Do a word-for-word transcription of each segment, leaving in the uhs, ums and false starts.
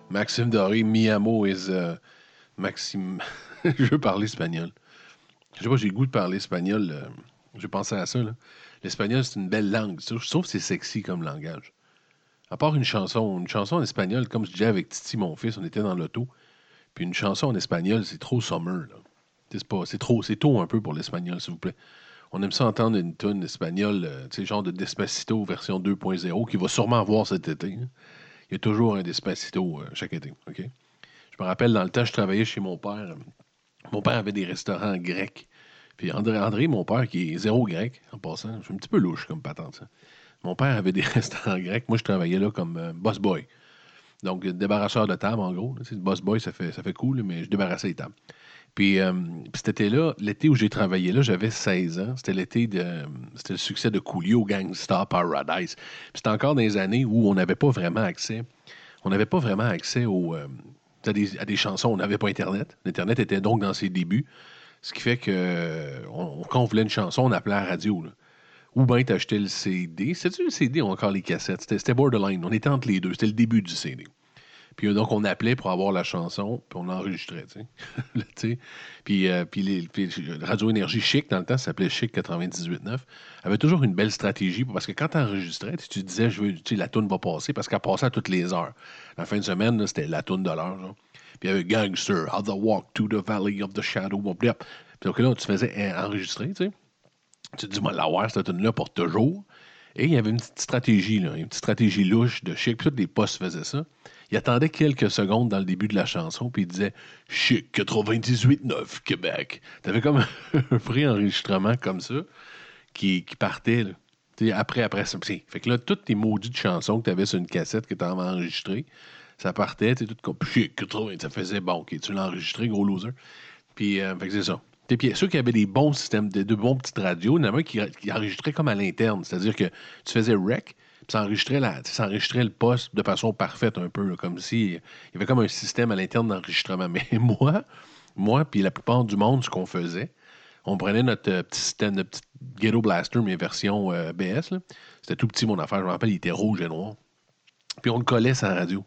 Maxime Doré, mi amo is uh, Maxime. Je veux parler espagnol. Je sais pas, j'ai le goût de parler espagnol. euh, J'ai pensé à ça, là. L'espagnol, c'est une belle langue. Je trouve que c'est sexy comme langage. À part une chanson, une chanson en espagnol, comme je disais avec Titi, mon fils, on était dans l'auto. Puis une chanson en espagnol, c'est trop summer, là. C'est pas, c'est trop, c'est tôt un peu pour l'espagnol, s'il vous plaît. On aime ça entendre une tune espagnole, euh, tu sais, genre de Despacito version deux point zéro, qui va sûrement avoir cet été, hein. Il y a toujours un Despacito euh, chaque été, OK? Je me rappelle, dans le temps, je travaillais chez mon père. euh, Mon père avait des restaurants grecs. Puis André, André, mon père, qui est zéro grec, en passant, je suis un petit peu louche comme patente, ça. Mon père avait des restaurants grecs. Moi, je travaillais là comme euh, boss boy. Donc, euh, débarrasseur de table, en gros. Là. Tu sais, boss boy, ça fait, ça fait cool, mais je débarrassais les tables. Puis, euh, puis cet été-là, l'été où j'ai travaillé là, j'avais seize ans. C'était l'été de. C'était le succès de Coolio, Gangsta Paradise. Puis c'était encore dans les années où on n'avait pas vraiment accès. On n'avait pas vraiment accès aux, euh, à, des, à des chansons. On n'avait pas Internet. L'Internet était donc dans ses débuts. Ce qui fait que euh, on- quand on voulait une chanson, on appelait à la radio, là. Ou bien t'achetais le C D. C'était-tu le C D ou encore les cassettes? C'était c'était borderline. On était entre les deux. C'était le début du C D. Puis euh, donc, on appelait pour avoir la chanson, puis on l'enregistrait, tu sais. Là, tu sais. Puis, euh, puis, les, puis Radio Énergie Chic, dans le temps, ça s'appelait Chic quatre-vingt-dix-huit neuf, avait toujours une belle stratégie, parce que quand tu enregistrais, tu tu disais, je veux, tu sais, la toune va passer, parce qu'elle passait à toutes les heures. La fin de semaine, là, c'était la toune de l'heure, genre. Puis il y avait Gangster, How the Walk to the Valley of the Shadow of Death. Puis donc là, tu faisais euh, enregistrer, tu sais. Tu te dis, moi, l'avoir, cette tune-là pour toujours. Et il y avait une petite stratégie, là, une petite stratégie louche de Chic. Puis tous les postes faisaient ça. Il attendait quelques secondes dans le début de la chanson, puis il disait Chic quatre-vingt-dix-huit neuf Québec. T'avais comme un pré-enregistrement comme ça qui, qui partait là. T'sais, après, après ça. T'sais, fait que là, toutes tes maudites chansons que tu avais sur une cassette que tu avais enregistrées, ça partait, tu tout comme Chic quatre-vingts, ça faisait bon, ok, tu l'as enregistré, gros loser. Puis, euh, fait que c'est ça. T'sais, puis ceux qui avaient des bons systèmes, de, de bons petites radios, il y en avait un qui, qui enregistrait comme à l'interne, c'est-à-dire que tu faisais rec, puis ça enregistrait, la, ça enregistrait le poste de façon parfaite un peu, là, comme si il y avait comme un système à l'interne d'enregistrement. Mais moi, moi, puis la plupart du monde, ce qu'on faisait, on prenait notre euh, petit système, notre petit Ghetto Blaster, mais version euh, B S, là. C'était tout petit, mon affaire. Je me rappelle, il était rouge et noir. Puis on le collait sur la radio.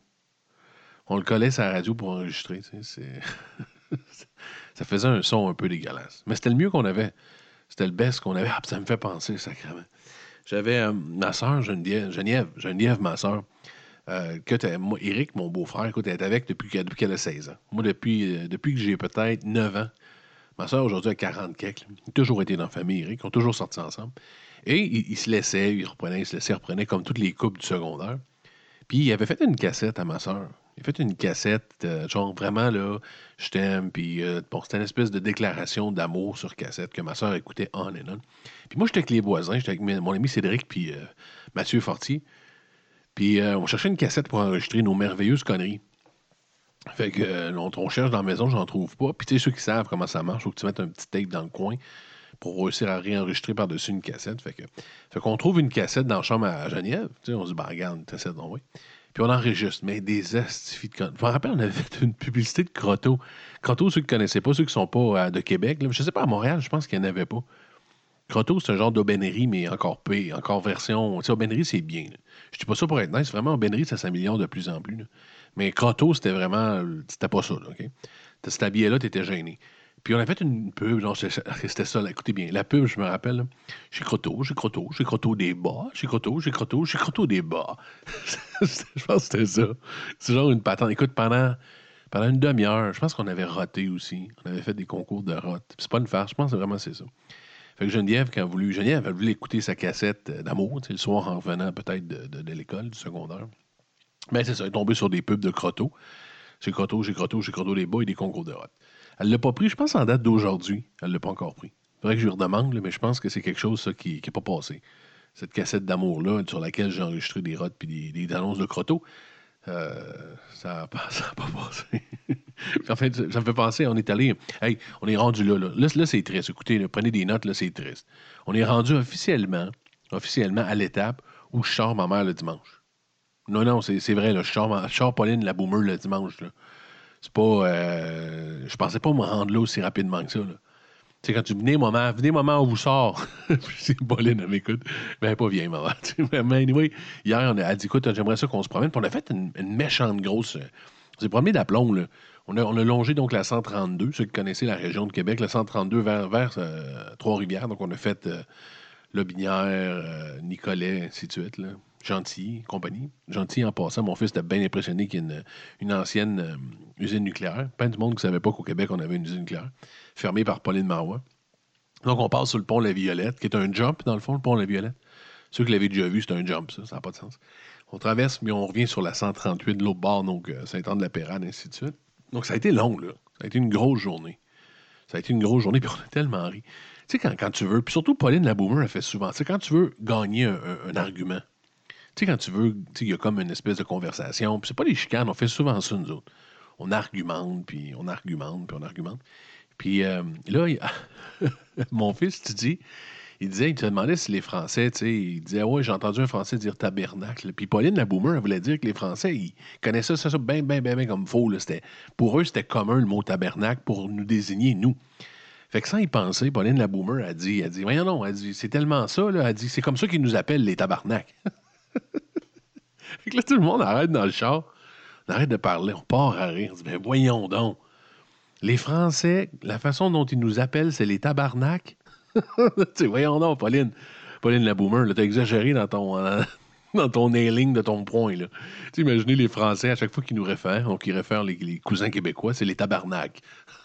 On le collait sur la radio pour enregistrer. Tu sais, c'est... ça faisait un son un peu dégueulasse. Mais c'était le mieux qu'on avait. C'était le best qu'on avait. Ah, puis ça me fait penser, sacrément. J'avais euh, ma soeur, Geneviève, Geneviève, Geneviève, ma soeur, euh, que t'as- moi, Eric, mon beau-frère, écoute, elle est avec depuis qu'elle, depuis qu'elle a seize ans. Moi, depuis, euh, depuis que j'ai peut-être neuf ans, ma soeur, aujourd'hui, a quarante quelques. Ils ont toujours été dans la famille, Eric. Ils ont toujours sorti ensemble. Et ils, ils se laissaient, ils reprenaient, ils se laissaient, ils reprenaient comme toutes les couples du secondaire. Puis il avait fait une cassette à ma soeur. Il a fait une cassette, euh, genre vraiment là, je t'aime, puis euh, bon, c'était une espèce de déclaration d'amour sur cassette que ma soeur écoutait on and on. Puis moi, j'étais avec les voisins, j'étais avec mes- mon ami Cédric, puis euh, Mathieu Fortier. Puis euh, on cherchait une cassette pour enregistrer nos merveilleuses conneries. Fait que euh, on, on cherche dans la maison, j'en trouve pas. Puis tu sais, ceux qui savent comment ça marche, faut que tu mettes un petit tape dans le coin pour réussir à réenregistrer par-dessus une cassette. Fait que, fait qu'on trouve une cassette dans la chambre à Geneviève. Tu sais, on se dit, ben regarde, cassette, donc oui. Puis on enregistre, mais des astifies de con- Je me rappelle, on avait fait une publicité de Crotto. Crotto, ceux qui ne connaissaient pas, ceux qui sont pas euh, de Québec, là, je sais pas, à Montréal, je pense qu'il n'y en avait pas. Crotto, c'est un genre d'aubainerie, mais encore pire, encore version. Tu sais, aubainerie, c'est bien, là. Je dis pas ça pour être nice, vraiment, aubainerie, ça s'améliore de plus en plus, là. Mais Crotto, c'était vraiment. euh, C'était pas ça, là, OK? T'as- Si t'habillais là, t'étais gêné. Puis on a fait une pub, genre, c'est- c'était ça, là, écoutez bien. La pub, je me rappelle, là, chez Crotto, chez Crotto, chez Crotto des bas, chez Crotto, chez Crotto, chez Crotto des bas. Je pense que c'était ça. C'est genre une patente. Écoute, pendant, pendant une demi-heure, je pense qu'on avait roté aussi. On avait fait des concours de rot. Puis c'est pas une farce, je pense que vraiment c'est ça. Fait que Geneviève, quand elle a voulu, Geneviève, elle voulu écouter sa cassette euh, d'amour, tu sais, le soir en revenant peut-être de, de- de l'école, du secondaire. Mais c'est ça, elle est tombée sur des pubs de Crotto. Chez Crotto, chez Crotto, chez Crotto des bas et des concours de rot. Elle l'a pas pris, je pense en date d'aujourd'hui. Elle l'a pas encore pris. Faudrait que je lui redemande, là, mais je pense que c'est quelque chose ça, qui n'est pas passé. Cette cassette d'amour-là, sur laquelle j'ai enregistré des rottes et des, des annonces de Crotto, euh, ça n'a pas, ça a pas passé. En fait, ça me fait penser, on est allé. Hey, on est rendu là. Là, là, là, c'est triste. Écoutez, là, prenez des notes, là, c'est triste. On est rendu officiellement, officiellement à l'étape où je sors ma mère le dimanche. Non, non, c'est c'est vrai, là, je sors, ma- je sors Pauline la boomer le dimanche. Là. C'est pas. Euh, je pensais pas me rendre là aussi rapidement que ça. Là. Tu sais, quand tu venez, maman, venez, maman, on vous sort. C'est Pauline, elle m'écoute. Mais elle n'est pas vieille, maman. Tu sais, mais anyway, hier, on a, elle dit, écoute, j'aimerais ça qu'on se promène. Puis on a fait une, une méchante grosse. On s'est promené d'aplomb, là. On a, on a longé donc la cent trente-deux, ceux qui connaissaient la région de Québec, la cent trente-deux vers, vers euh, Trois-Rivières. Donc, on a fait euh, Lobinière, euh, Nicolet, ainsi de suite, là. Gentilly, compagnie. Gentilly, en passant, mon fils était bien impressionné qu'il y ait une, une ancienne euh, usine nucléaire. Plein de monde qui ne savait pas qu'au Québec, on avait une usine nucléaire, fermée par Pauline Marois. Donc, on passe sur le pont La Violette, qui est un jump, dans le fond, le pont La Violette. Ceux qui l'avaient déjà vu, c'est un jump, ça. Ça n'a pas de sens. On traverse, mais on revient sur la cent trente-huit de l'autre bord, donc euh, Saint-Anne-de-la-Pérade, ainsi de suite. Donc, ça a été long, là. Ça a été une grosse journée. Ça a été une grosse journée, puis on a tellement ri. Tu sais, quand, quand tu veux, puis surtout Pauline la Boomer, elle fait souvent, tu sais, quand tu veux gagner un, un- un argument, tu sais, quand tu veux, tu sais, il y a comme une espèce de conversation, puis c'est pas des chicanes, on fait souvent ça, nous autres. On argumente, puis on argumente, puis on argumente. Puis euh, là, il- mon fils, tu dis, il disait, il te demandait si les Français, tu sais, il disait, ouais, j'ai entendu un Français dire tabernacle. Puis Pauline la Boomer, elle voulait dire que les Français, ils connaissaient ça, ça bien, bien, bien, bien comme faux. Là. C'était, pour eux, c'était commun le mot tabernacle pour nous désigner, nous. Fait que sans y penser, Pauline la Boomer a dit, elle dit, voyons non, elle dit, c'est tellement ça, là, elle dit, c'est comme ça qu'ils nous appellent les tabarnaks. Fait que là, tout le monde arrête dans le char, on arrête de parler, on part à rire, on dit, ben voyons donc. Les Français, la façon dont ils nous appellent, c'est les tabarnaks. Tu sais, voyons donc, Pauline. Pauline la Boomer, là, t'as exagéré dans ton, euh, dans ton nailing de ton point, là. Tu sais, imaginez les Français, à chaque fois qu'ils nous réfèrent, donc ils réfèrent les, les cousins québécois, c'est les tabarnaks.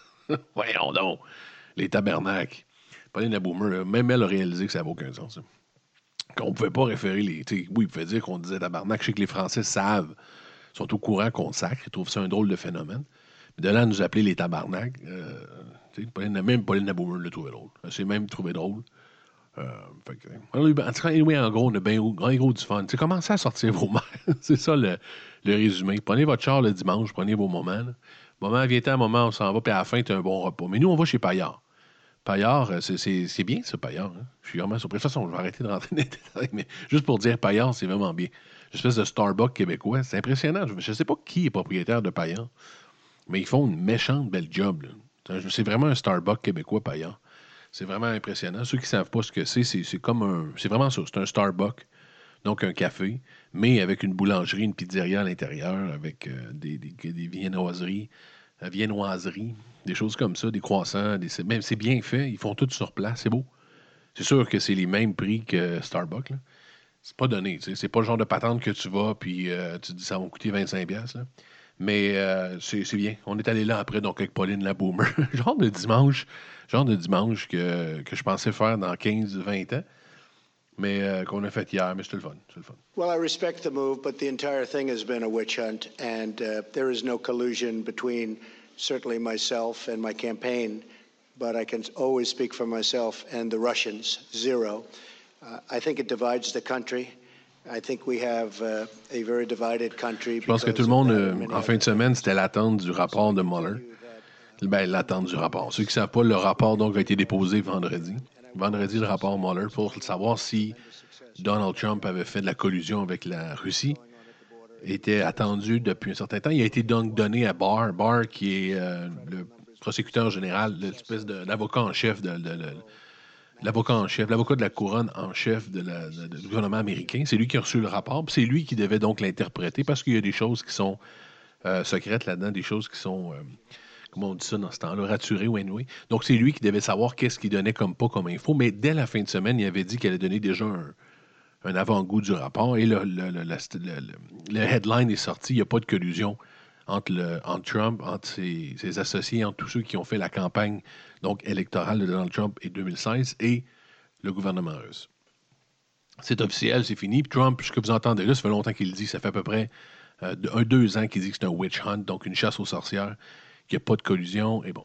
Voyons donc, les tabarnaks. Pauline la Boomer, là, même elle a réalisé que ça n'avait aucun sens, ça. Qu'on ne pouvait pas référer les. Tu sais, oui, il pouvait dire qu'on disait tabarnak. Je sais que les Français savent, sont au courant qu'on sacre, ils trouvent ça un drôle de phénomène. Mais de là à nous appeler les tabarnaks, euh, tu sais, Pauline- même Pauline la Boomer le trouvait drôle. Elle s'est même trouvé drôle. Euh, fait que, on a eu- en tout cas, anyway, en gros, on a bien bien gros du fun. Tu sais, commencez à sortir vos mères. C'est ça le, le résumé. Prenez votre char le dimanche, prenez vos moments. Là. Moment vient un moment, on s'en va, puis à la fin, tu as un bon repas. Mais nous, on va chez Paillard. Paillard, euh, c'est c'est- c'est bien, ça, Paillard. Hein. Je suis vraiment surpris. De toute façon, je vais arrêter de rentrer dans les détails, mais juste pour dire, Paillard, c'est vraiment bien. Une espèce de Starbucks québécois. C'est impressionnant. Je ne sais pas qui est propriétaire de Paillard, mais ils font une méchante belle job. Là. C'est c'est vraiment un Starbucks québécois, Paillard. C'est vraiment impressionnant. Ceux qui ne savent pas ce que c'est, c'est c'est comme un. C'est vraiment ça. C'est un Starbucks, donc un café, mais avec une boulangerie, une pizzeria à l'intérieur, avec euh, des, des, des viennoiseries, euh, viennoiseries, des choses comme ça, des croissants. Des, c'est, même c'est bien fait. Ils font tout sur place. C'est beau. C'est sûr que c'est les mêmes prix que Starbucks. Là. C'est pas donné. Tu sais. C'est pas le genre de patente que tu vas, puis euh, tu te dis ça va me coûter vingt-cinq piastres. Là. Mais euh, c'est c'est bien. On est allé là après, donc avec Pauline la Boomer. genre de dimanche, genre de dimanche que, que je pensais faire dans quinze vingt ans, mais euh, qu'on a fait hier, mais c'était le fun. C'était le fun. Well, I respect the move, but the entire thing has been a witch hunt, and uh, there is no collusion between certainly myself and my campaign, but I can always speak for myself and the Russians, zero. Uh, I think it divides the country. I think we have uh, a very divided country. Je pense que tout le monde, euh, en fin de semaine, c'était l'attente du rapport de Mueller. Ben, l'attente du rapport. Ceux qui ne savent pas, le rapport donc a été déposé vendredi. Vendredi, le rapport Mueller pour savoir si Donald Trump avait fait de la collusion avec la Russie était attendu depuis un certain temps. Il a été donc donné à Barr, Barr qui est euh, le prosécuteur général, l'espèce de l'avocat en chef de, de- de- l'avocat en chef, l'avocat de la couronne en chef de la- de- de- du gouvernement américain. C'est lui qui a reçu le rapport, puis c'est lui qui devait donc l'interpréter parce qu'il y a des choses qui sont euh, secrètes là-dedans, des choses qui sont, euh, comment on dit ça dans ce temps-là, raturées ou anyway. Donc c'est lui qui devait savoir qu'est-ce qu'il donnait comme pas comme info, mais dès la fin de semaine, il avait dit qu'il allait donner déjà un, un avant-goût du rapport et le, le- le- la- le- le- le headline est sorti, il n'y a pas de collusion entre, le, entre Trump, entre ses, ses associés, entre tous ceux qui ont fait la campagne donc électorale de Donald Trump en deux mille seize et le gouvernement russe. C'est officiel, c'est fini. Puis Trump, ce que vous entendez là, ça fait longtemps qu'il le dit, ça fait à peu près euh, de- un, deux ans qu'il dit que c'est un witch hunt, donc une chasse aux sorcières, qu'il n'y a pas de collusion. Et bon.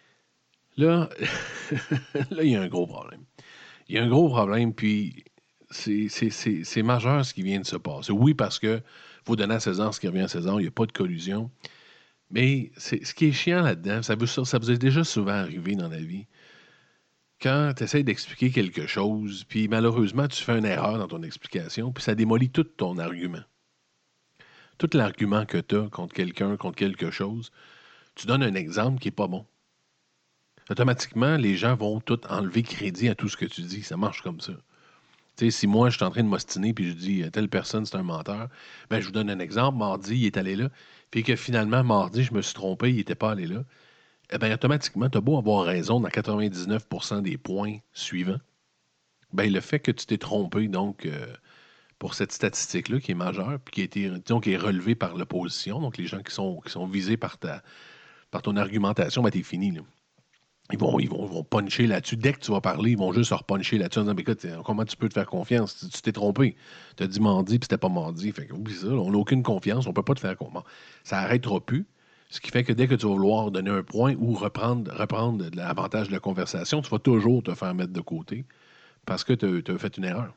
Là, là, il y a un gros problème. Il y a un gros problème, puis c'est, c'est, c'est, c'est majeur ce qui vient de se passer. Oui, parce que faut donner à César ce qui revient à César, il n'y a pas de collusion. Mais c'est, ce qui est chiant là-dedans, ça vous, ça vous est déjà souvent arrivé dans la vie. Quand tu essaies d'expliquer quelque chose, puis malheureusement, tu fais une erreur dans ton explication, puis ça démolit tout ton argument. Tout l'argument que tu as contre quelqu'un, contre quelque chose, tu donnes un exemple qui n'est pas bon. Automatiquement, les gens vont tout enlever crédit à tout ce que tu dis. Ça marche comme ça. Tu sais, si moi, je suis en train de m'ostiner puis je dis euh, telle personne, c'est un menteur, ben, je vous donne un exemple. Mardi, il est allé là. Puis que finalement, mardi, je me suis trompé, il n'était pas allé là. Eh bien, automatiquement, tu as beau avoir raison dans quatre-vingt-dix-neuf pour cent des points suivants. Ben, le fait que tu t'es trompé, donc, euh, pour cette statistique-là qui est majeure, puis qui a été, disons, qui est relevée par l'opposition, donc les gens qui sont, qui sont visés par, ta, par ton argumentation, ben, t'es fini, là. Ils vont, ils, vont, ils vont puncher là-dessus. Dès que tu vas parler, ils vont juste se repuncher là-dessus en disant, mais écoute, comment tu peux te faire confiance? Tu tu t'es trompé. Tu as dit mardi, puis c'était pas mardi. Fait que, oublie ça, là, on n'a aucune confiance, on peut pas te faire confiance. Ça arrêtera plus. Ce qui fait que dès que tu vas vouloir donner un point ou reprendre, reprendre l'avantage de la conversation, tu vas toujours te faire mettre de côté parce que tu as fait une erreur.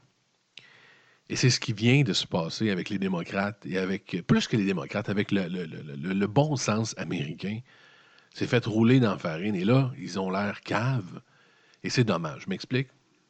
Et c'est ce qui vient de se passer avec les démocrates et avec, plus que les démocrates, avec le, le, le, le, le bon sens américain. C'est fait rouler dans la farine. Et là, ils ont l'air caves. Et c'est dommage. Je m'explique.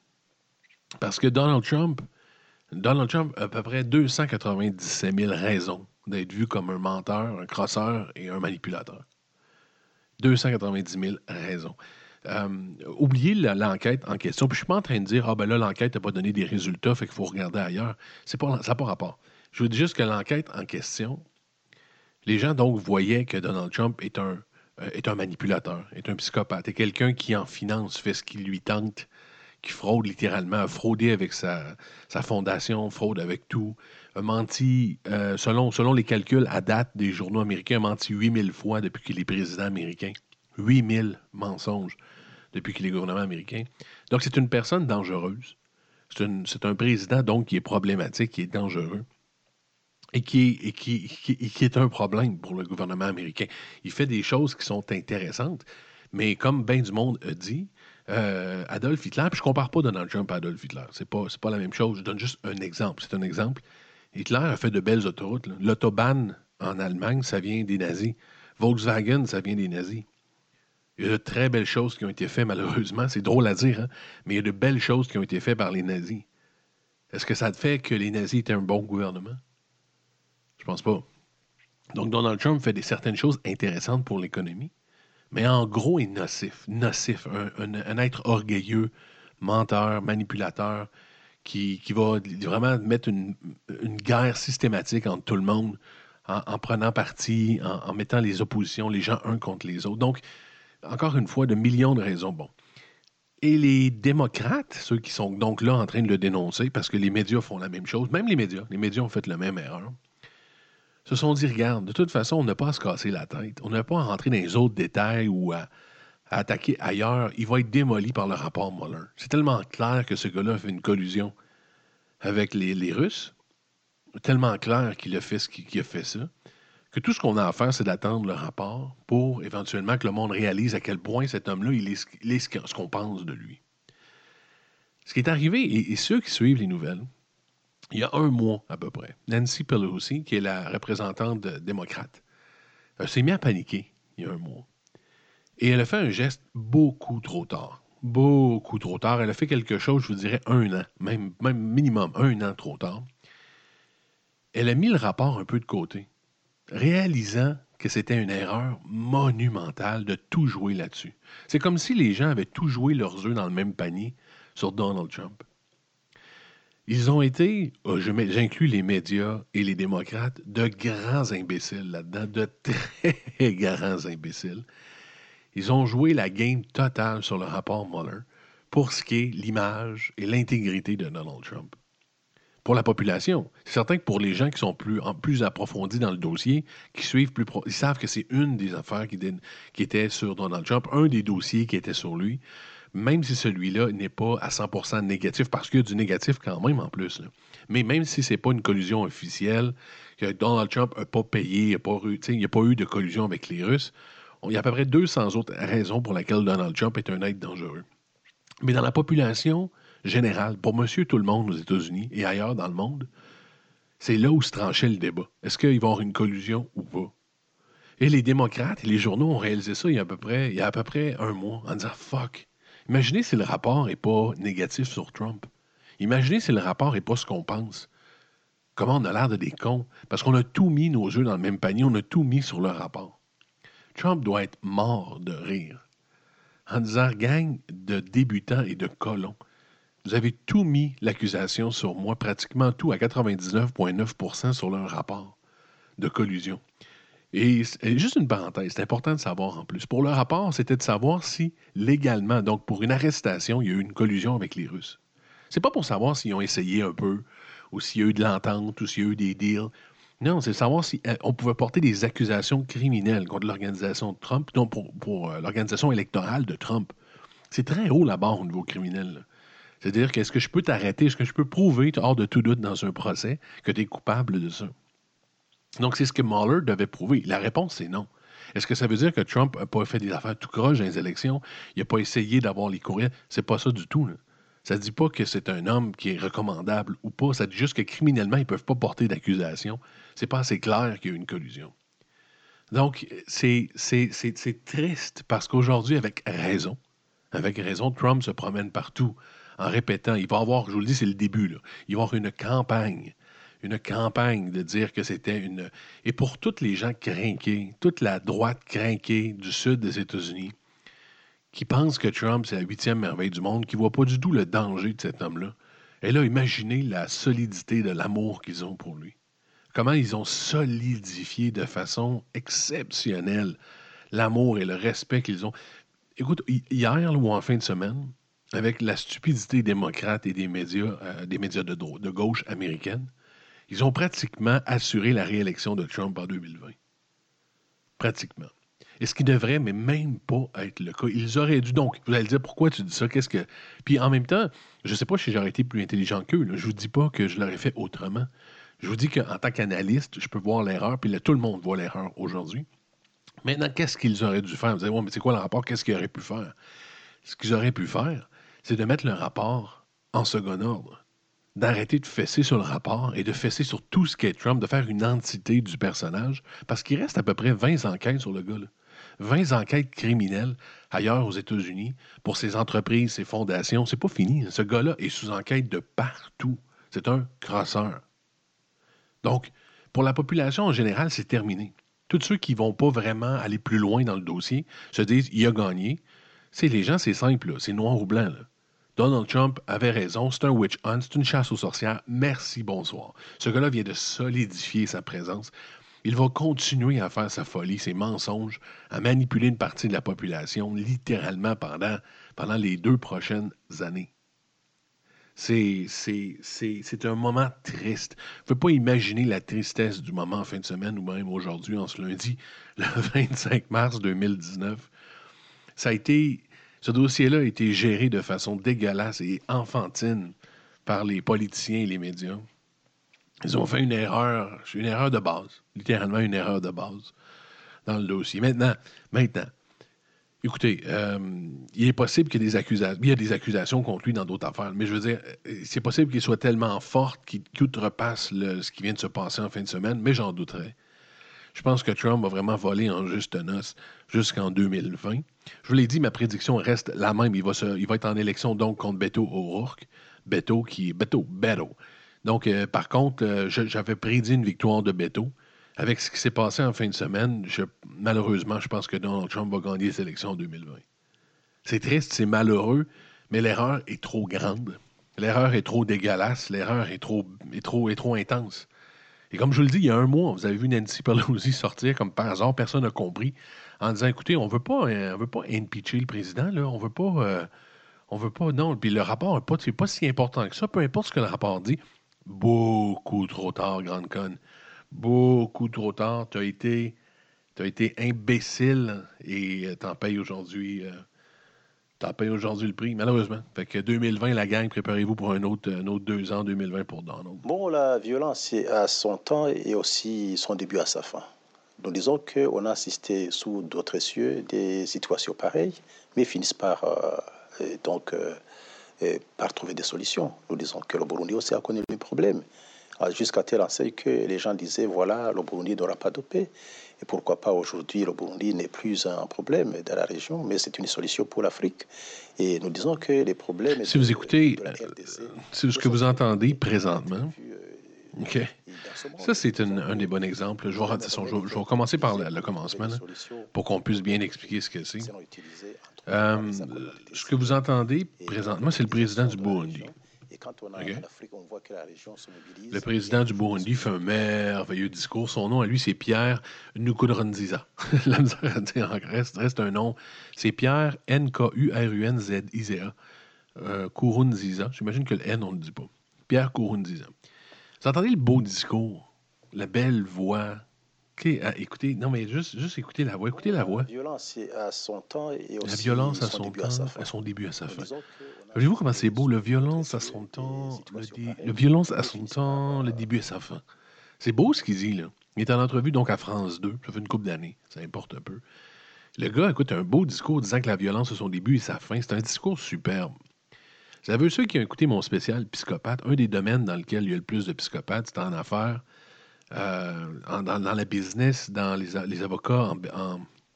Parce que Donald Trump, Donald Trump a à peu près deux cent quatre-vingt-dix-sept mille raisons d'être vu comme un menteur, un crosseur et un manipulateur. deux cent quatre-vingt-dix mille raisons. Euh, oubliez l'enquête en question. Puis je ne suis pas en train de dire, ah ben là, l'enquête n'a pas donné des résultats, fait qu'il faut regarder ailleurs. C'est pas, ça n'a pas rapport. Je vous dis juste que l'enquête en question, les gens donc voyaient que Donald Trump est un, euh, est un manipulateur, est un psychopathe, est quelqu'un qui en finance, fait ce qui lui tente, qui fraude littéralement, a fraudé avec sa, sa fondation, fraude avec tout, a menti, euh, selon, selon les calculs à date des journaux américains, a menti huit mille fois depuis qu'il est président américain. huit mille mensonges depuis qu'il est gouvernement américain. Donc, c'est une personne dangereuse. C'est, une, c'est un président, donc, qui est problématique, qui est dangereux et qui est, et qui, qui, qui est un problème pour le gouvernement américain. Il fait des choses qui sont intéressantes, mais comme bien du monde a dit, euh, Adolf Hitler, puis je ne compare pas Donald Trump à Adolf Hitler, c'est pas, c'est pas la même chose, je donne juste un exemple, c'est un exemple. Hitler a fait de belles autoroutes. Là. L'autobahn en Allemagne, ça vient des nazis. Volkswagen, ça vient des nazis. Il y a de très belles choses qui ont été faites, malheureusement. C'est drôle à dire, hein? Mais il y a de belles choses qui ont été faites par les nazis. Est-ce que ça te fait que les nazis étaient un bon gouvernement? Je pense pas. Donc, Donald Trump fait des certaines choses intéressantes pour l'économie, mais en gros, il est nocif. Nocif. Un, un, un être orgueilleux, menteur, manipulateur, qui, qui va vraiment mettre une, une guerre systématique entre tout le monde en, en prenant parti, en, en mettant les oppositions, les gens un contre les autres. Donc, encore une fois, de millions de raisons. Bon. Et les démocrates, ceux qui sont donc là en train de le dénoncer, parce que les médias font la même chose, même les médias, les médias ont fait la même erreur, se sont dit, regarde, de toute façon, on n'a pas à se casser la tête, on n'a pas à rentrer dans les autres détails ou à, à attaquer ailleurs, il va être démoli par le rapport Mueller. C'est tellement clair que ce gars-là a fait une collusion avec les, les Russes, tellement clair qu'il a fait ce qu'il, qu'il a fait ça, que tout ce qu'on a à faire, c'est d'attendre le rapport pour éventuellement que le monde réalise à quel point cet homme-là, il est, il est ce qu'on pense de lui. Ce qui est arrivé, et, et ceux qui suivent les nouvelles, il y a un mois à peu près, Nancy Pelosi, qui est la représentante démocrate, elle s'est mise à paniquer il y a un mois. Et elle a fait un geste beaucoup trop tard. Beaucoup trop tard. Elle a fait quelque chose, je vous dirais, un an, même, même minimum un an trop tard. Elle a mis le rapport un peu de côté, réalisant que c'était une erreur monumentale de tout jouer là-dessus. C'est comme si les gens avaient tout joué leurs œufs dans le même panier sur Donald Trump. Ils ont été, j'inclus les médias et les démocrates, de grands imbéciles là-dedans, de très grands imbéciles. Ils ont joué la game totale sur le rapport Mueller pour ce qui est l'image et l'intégrité de Donald Trump. Pour la population, c'est certain que pour les gens qui sont plus, en, plus approfondis dans le dossier, qui suivent plus, pro- ils savent que c'est une des affaires qui, qui était sur Donald Trump, un des dossiers qui était sur lui, même si celui-là n'est pas à cent pour cent négatif, parce qu'il y a du négatif quand même en plus. Là. Mais même si ce n'est pas une collusion officielle, que Donald Trump n'a pas payé, il n'y a, a pas eu de collusion avec les Russes, il y a à peu près deux cents autres raisons pour lesquelles Donald Trump est un être dangereux. Mais dans la population générale, pour monsieur tout le monde aux États-Unis et ailleurs dans le monde, c'est là où se tranchait le débat. Est-ce qu'il va y avoir une collusion ou pas? Et les démocrates et les journaux ont réalisé ça il y a à peu près, il y a à peu près un mois en disant « fuck ». Imaginez si le rapport n'est pas négatif sur Trump. Imaginez si le rapport n'est pas ce qu'on pense. Comment on a l'air de des cons. Parce qu'on a tout mis nos œufs dans le même panier, on a tout mis sur le rapport. Trump doit être mort de rire en disant « gang de débutants et de colons ». Vous avez tout mis l'accusation sur moi, pratiquement tout, à quatre-vingt-dix-neuf virgule neuf pour cent sur leur rapport de collusion. Et, et juste une parenthèse, c'est important de savoir en plus. Pour le rapport, c'était de savoir si légalement, donc pour une arrestation, il y a eu une collusion avec les Russes. C'est pas pour savoir s'ils ont essayé un peu, ou s'il y a eu de l'entente, ou s'il y a eu des deals. Non, c'est savoir si euh, on pouvait porter des accusations criminelles contre l'organisation de Trump, non pour, pour euh, l'organisation électorale de Trump. C'est très haut la barre au niveau criminel, là. C'est-à-dire qu'est-ce que je peux t'arrêter, est-ce que je peux prouver, hors de tout doute dans un procès, que tu es coupable de ça? Donc, c'est ce que Mueller devait prouver. La réponse, c'est non. Est-ce que ça veut dire que Trump n'a pas fait des affaires tout croche dans les élections? Il n'a pas essayé d'avoir les courriels? C'est pas ça du tout, là. Ça ne dit pas que c'est un homme qui est recommandable ou pas. Ça dit juste que criminellement, ils ne peuvent pas porter d'accusation. C'est pas assez clair qu'il y a eu une collusion. Donc, c'est, c'est, c'est, c'est triste parce qu'aujourd'hui, avec raison, avec raison, Trump se promène partout en répétant, il va avoir, je vous le dis, c'est le début, là, il va y avoir une campagne, une campagne de dire que c'était une... Et pour tous les gens crinqués, toute la droite crinquée du sud des États-Unis, qui pensent que Trump, c'est la huitième merveille du monde, qui ne voit pas du tout le danger de cet homme-là. Et là, imaginez la solidité de l'amour qu'ils ont pour lui. Comment ils ont solidifié de façon exceptionnelle l'amour et le respect qu'ils ont. Écoute, hier ou en fin de semaine, avec la stupidité démocrate et des médias, euh, des médias de, de gauche américaine, ils ont pratiquement assuré la réélection de Trump en deux mille vingt. Pratiquement. Et ce qui devrait, mais même pas être le cas. Ils auraient dû. Donc, vous allez dire, pourquoi tu dis ça? Qu'est-ce que. Puis en même temps, je ne sais pas si j'aurais été plus intelligent qu'eux. Là. Je ne vous dis pas que je l'aurais fait autrement. Je vous dis qu'en tant qu'analyste, je peux voir l'erreur, puis là, tout le monde voit l'erreur aujourd'hui. Maintenant, qu'est-ce qu'ils auraient dû faire? Vous allez dire, ouais, mais c'est quoi le rapport? Qu'est-ce qu'ils auraient pu faire? Ce qu'ils auraient pu faire, c'est de mettre le rapport en second ordre, d'arrêter de fesser sur le rapport et de fesser sur tout ce qu'est Trump, de faire une entité du personnage, parce qu'il reste à peu près vingt enquêtes sur le gars, là. vingt enquêtes criminelles ailleurs aux États-Unis pour ses entreprises, ses fondations. C'est pas fini. Ce gars-là est sous enquête de partout. C'est un crosseur. Donc, pour la population en général, c'est terminé. Tous ceux qui ne vont pas vraiment aller plus loin dans le dossier se disent il a gagné. C'est les gens, c'est simple, là. C'est noir ou blanc. Là. Donald Trump avait raison, c'est un witch hunt, c'est une chasse aux sorcières. Merci, bonsoir. Ce gars-là vient de solidifier sa présence. Il va continuer à faire sa folie, ses mensonges, à manipuler une partie de la population, littéralement pendant, pendant les deux prochaines années. C'est, c'est, c'est, c'est un moment triste. Je ne peux pas imaginer la tristesse du moment en fin de semaine ou même aujourd'hui, en ce lundi, le vingt-cinq mars deux mille dix-neuf. Ça a été, ce dossier-là a été géré de façon dégueulasse et enfantine par les politiciens et les médias. Ils ont fait une erreur, une erreur de base, littéralement une erreur de base dans le dossier. Maintenant, maintenant, écoutez, euh, il est possible qu'il y ait des accusations. Il y a des accusations contre lui dans d'autres affaires, mais je veux dire, c'est possible qu'il soit tellement fort qu'il outrepasse le, ce qui vient de se passer en fin de semaine, mais j'en douterais. Je pense que Trump va vraiment voler en juste noces jusqu'en deux mille vingt. Je vous l'ai dit, ma prédiction reste la même. Il va, se, il va être en élection donc contre Beto O'Rourke. Beto qui... Beto, Beto. Donc, euh, par contre, euh, je, j'avais prédit une victoire de Beto. Avec ce qui s'est passé en fin de semaine, je, malheureusement, je pense que Donald Trump va gagner les élections en deux mille vingt. C'est triste, c'est malheureux, mais l'erreur est trop grande. L'erreur est trop dégueulasse. L'erreur est trop, est trop, est trop intense. Et comme je vous le dis, il y a un mois, vous avez vu Nancy Pelosi sortir comme par hasard, personne n'a compris, en disant, écoutez, on ne veut pas, euh, on veut pas impeacher le président, là, on veut pas, euh, on veut pas, non. Puis le rapport n'est pas, c'est pas si important que ça, peu importe ce que le rapport dit. Beaucoup trop tard, grande conne. Beaucoup trop tard. Tu as été, t'as été imbécile et euh, t'en payes aujourd'hui. Euh, t'en payes aujourd'hui le prix, malheureusement. Fait que deux mille vingt, la gang, préparez-vous pour un autre, un autre deux ans, deux mille vingt pour Donald. Bon, la violence a son temps et aussi son début à sa fin. Nous disons qu'on a assisté sous d'autres cieux des situations pareilles, mais finissent par, euh, donc, euh, par trouver des solutions. Nous disons que le Burundi aussi a connu le même problème, jusqu'à tel enseigne que les gens disaient, voilà, le Burundi n'aura pas de paix. Et pourquoi pas aujourd'hui, le Burundi n'est plus un problème dans la région, mais c'est une solution pour l'Afrique. Et nous disons que les problèmes... Si vous écoutez, de la R D C, euh, c'est ce que vous entendez présentement. OK. Ça, c'est une, un des bons exemples. Je vais, je vais, je vais commencer par le, le commencement, là, pour qu'on puisse bien expliquer ce que c'est. Euh, ce que vous entendez présentement, c'est le président du Burundi. Okay? Le président du Burundi fait un merveilleux discours. Son nom à lui, c'est Pierre Nkurunziza. La misère à dire en reste, reste un nom. C'est Pierre N K U R U N Z I Z A. Euh, Nkurunziza. J'imagine que le N, on ne le dit pas. Pierre Nkurunziza. Vous entendez le beau discours, la belle voix. Okay, ah, écoutez, non, mais juste, juste écoutez la voix. Écoutez la voix. La violence à son temps et La aussi violence à son son début temps, à sa fin. à son début à sa fin. Disons Voyez-vous comment c'est beau, la violence à son temps, le, dé... le violence à son temps, le début à sa fin. C'est beau ce qu'il dit, là. Il est en entrevue donc à France deux, ça fait une couple d'années, ça importe un peu. Le gars, écoute, un beau discours disant que la violence à son début et sa fin, c'est un discours superbe. Vous savez, ceux qui ont écouté mon spécial psychopathe, un des domaines dans lequel il y a le plus de psychopathes, c'est en affaires, euh, en, dans, dans la business, dans les, les avocats, en, en,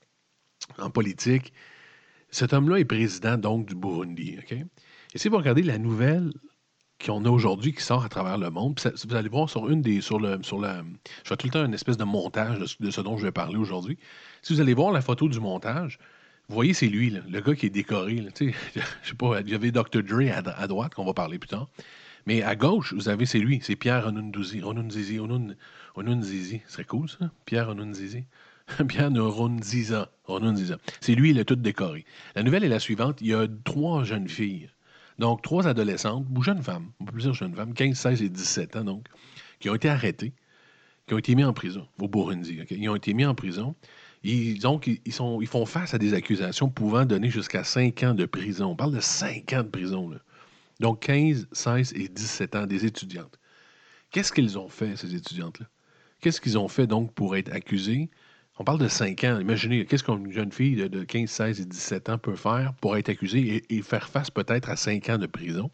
en politique. Cet homme-là est président, donc, du Burundi, OK? Et si vous regardez la nouvelle qu'on a aujourd'hui qui sort à travers le monde, puis ça, vous allez voir sur une des... sur le, sur la, je fais tout le temps une espèce de montage de, de ce dont je vais parler aujourd'hui. Si vous allez voir la photo du montage, vous voyez, c'est lui, là, le gars qui est décoré. Là, tu sais, je sais pas, il y avait docteur Dre à, à droite, qu'on va parler plus tard. Mais à gauche, vous avez, c'est lui, c'est Pierre Onunzizi. Onunzizi, Onun, Onunzizi. Ce serait cool, ça? Pierre Onunzizi. Pierre Nkurunziza. Nkurunziza. C'est lui, il est tout décoré. La nouvelle est la suivante. Il y a trois jeunes filles. Donc, trois adolescentes, ou jeunes femmes, on peut plus dire jeunes femmes, quinze, seize et dix-sept ans, donc, qui ont été arrêtées, qui ont été mis en prison au Burundi. Okay? Ils ont été mis en prison. Ils, donc, ils, sont, ils font face à des accusations pouvant donner jusqu'à cinq ans de prison. On parle de cinq ans de prison, là. Donc, quinze, seize et dix-sept ans, des étudiantes. Qu'est-ce qu'ils ont fait, ces étudiantes-là? Qu'est-ce qu'ils ont fait, donc, pour être accusées? On parle de cinq ans. Imaginez, qu'est-ce qu'une jeune fille de, de quinze, seize et dix-sept ans peut faire pour être accusée et, et faire face peut-être à cinq ans de prison?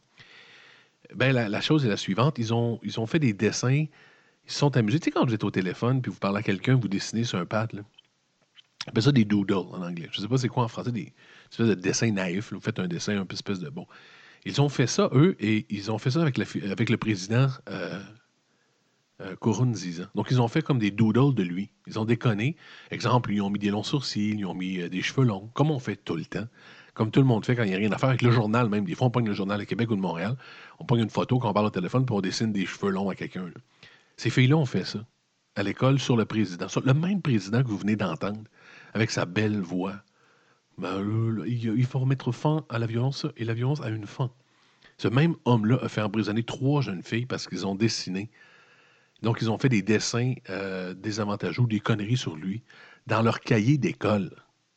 Bien, la, la chose est la suivante. Ils ont, ils ont fait des dessins. Ils se sont amusés. Tu sais, quand vous êtes au téléphone puis vous parlez à quelqu'un, vous dessinez sur un pad, là. On appelle ça des doodles en anglais. Je ne sais pas c'est quoi en français, des espèces de dessins naïfs. Là. Vous faites un dessin un peu espèce de bon. Ils ont fait ça, eux, et ils ont fait ça avec, la, avec le président euh, euh, Nkurunziza. Donc, ils ont fait comme des doodles de lui. Ils ont déconné. Exemple, ils ont mis des longs sourcils, ils ont mis euh, des cheveux longs, comme on fait tout le temps. Comme tout le monde fait quand il n'y a rien à faire avec le journal, même. Des fois, on pogne le journal à Québec ou de Montréal. On pogne une photo quand on parle au téléphone, puis on dessine des cheveux longs à quelqu'un. Là. Ces filles-là ont fait ça à l'école sur le président. Sur le même président que vous venez d'entendre, avec sa belle voix. Ben, là, là, il, il faut remettre fin à la violence et la violence a une fin. Ce même homme-là a fait emprisonner trois jeunes filles parce qu'ils ont dessiné. Donc, ils ont fait des dessins euh, désavantageux ou des conneries sur lui dans leur cahier d'école.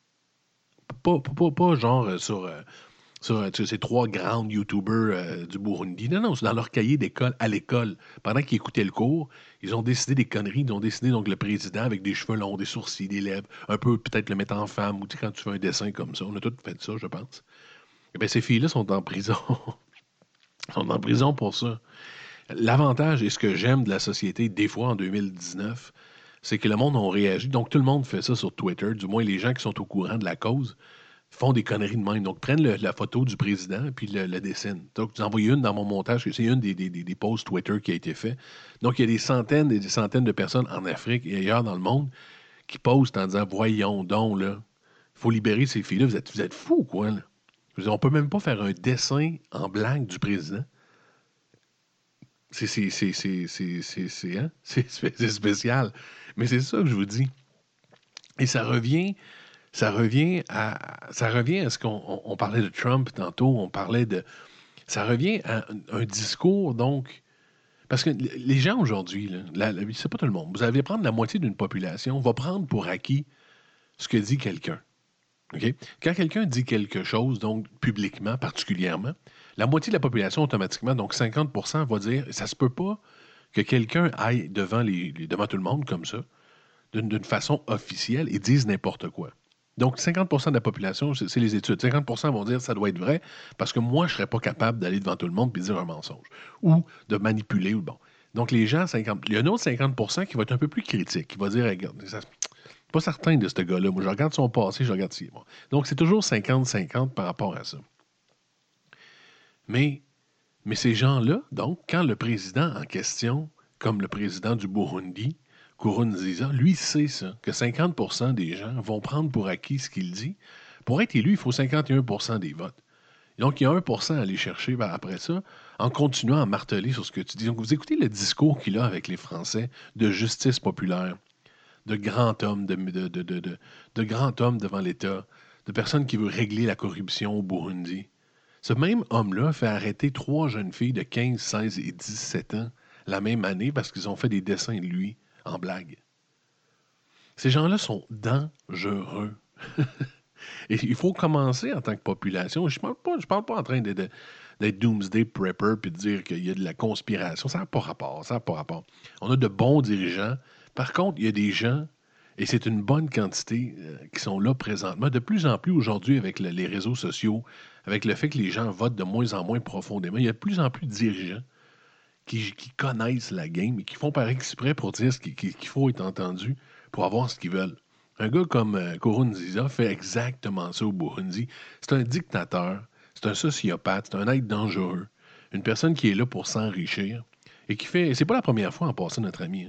Pas, pas, pas, pas genre euh, sur, euh, sur euh, ces trois grandes YouTubers euh, du Burundi. Non, non, c'est dans leur cahier d'école, à l'école. Pendant qu'ils écoutaient le cours, ils ont décidé des conneries. Ils ont dessiné donc le président avec des cheveux longs, des sourcils, des lèvres, un peu peut-être le mettre en femme, ou tu sais, quand tu fais un dessin comme ça. On a tous fait ça, je pense. Eh bien, ces filles-là sont en prison. sont en prison pour ça. L'avantage et ce que j'aime de la société, des fois en deux mille dix-neuf, c'est que le monde a réagi. Donc, tout le monde fait ça sur Twitter. Du moins, les gens qui sont au courant de la cause font des conneries de même. Donc, prennent le- la photo du président puis le, le dessinent. Donc, vous envoyez une dans mon montage. C'est une des, des, des, des posts Twitter qui a été fait. Donc, il y a des centaines et des centaines de personnes en Afrique et ailleurs dans le monde qui postent en disant, voyons donc, là, il faut libérer ces filles-là. Vous êtes, vous êtes fous, quoi, là. Je veux dire, on peut même pas faire un dessin en blague du président. C'est c'est- c'est- c'est- c'est- c'est- c'est, hein? C'est spé- c'est spécial. Mais c'est ça que je vous dis. Et ça revient, ça revient à, ça revient à ce qu'on on- on parlait de Trump tantôt, on parlait de, ça revient à un, un discours, donc, parce que l- les gens aujourd'hui, là, la- la- c'est pas tout le monde, vous allez prendre la moitié d'une population, va prendre pour acquis ce que dit quelqu'un. OK? Quand quelqu'un dit quelque chose, donc publiquement, particulièrement, la moitié de la population, automatiquement, donc cinquante pour cent, va dire ça se peut pas que quelqu'un aille devant, les, les- devant tout le monde comme ça, d'une d'une façon officielle, et dise n'importe quoi. Donc, cinquante pour cent de la population, c'est c'est les études. cinquante pour cent vont dire ça doit être vrai parce que moi, je ne serais pas capable d'aller devant tout le monde et dire un mensonge ou de manipuler ou bon. Donc, les gens, cinquante il y a un autre cinquante pour cent qui va être un peu plus critique, qui va dire regarde, ça, pas certain de ce gars-là. Moi, je regarde son passé, je regarde si. Bon. Donc, c'est toujours cinquante cinquante par rapport à ça. Mais, mais ces gens-là, donc, quand le président en question, comme le président du Burundi, Nkurunziza, lui sait ça, que cinquante pour cent des gens vont prendre pour acquis ce qu'il dit, Pour être élu, il faut cinquante et un pour cent des votes. Donc, il y a un pour cent à aller chercher ben, après ça, en continuant à marteler sur ce que tu dis. Donc, vous écoutez le discours qu'il a avec les Français de justice populaire, de grand homme, de, de, de, de, de, de grand homme devant l'État, de personne qui veut régler la corruption au Burundi. Ce même homme-là fait arrêter trois jeunes filles de quinze, seize et dix-sept ans la même année parce qu'ils ont fait des dessins de lui en blague. Ces gens-là sont dangereux. Et il faut commencer en tant que population. Je ne parle pas, je parle pas en train de, de, d'être doomsday prepper puis de dire qu'il y a de la conspiration. Ça n'a pas rapport. Ça n'a pas rapport. On a de bons dirigeants. Par contre, il y a des gens, et c'est une bonne quantité, euh, qui sont là présentement. De plus en plus aujourd'hui avec le, les réseaux sociaux, avec le fait que les gens votent de moins en moins profondément, il y a de plus en plus de dirigeants qui, qui connaissent la game et qui font par exprès pour dire ce qu'il, qu'il faut être entendu pour avoir ce qu'ils veulent. Un gars comme euh, Nkurunziza fait exactement ça au Burundi. C'est un dictateur, c'est un sociopathe, c'est un être dangereux, une personne qui est là pour s'enrichir et qui fait... C'est pas la première fois en passant, notre ami. Hein.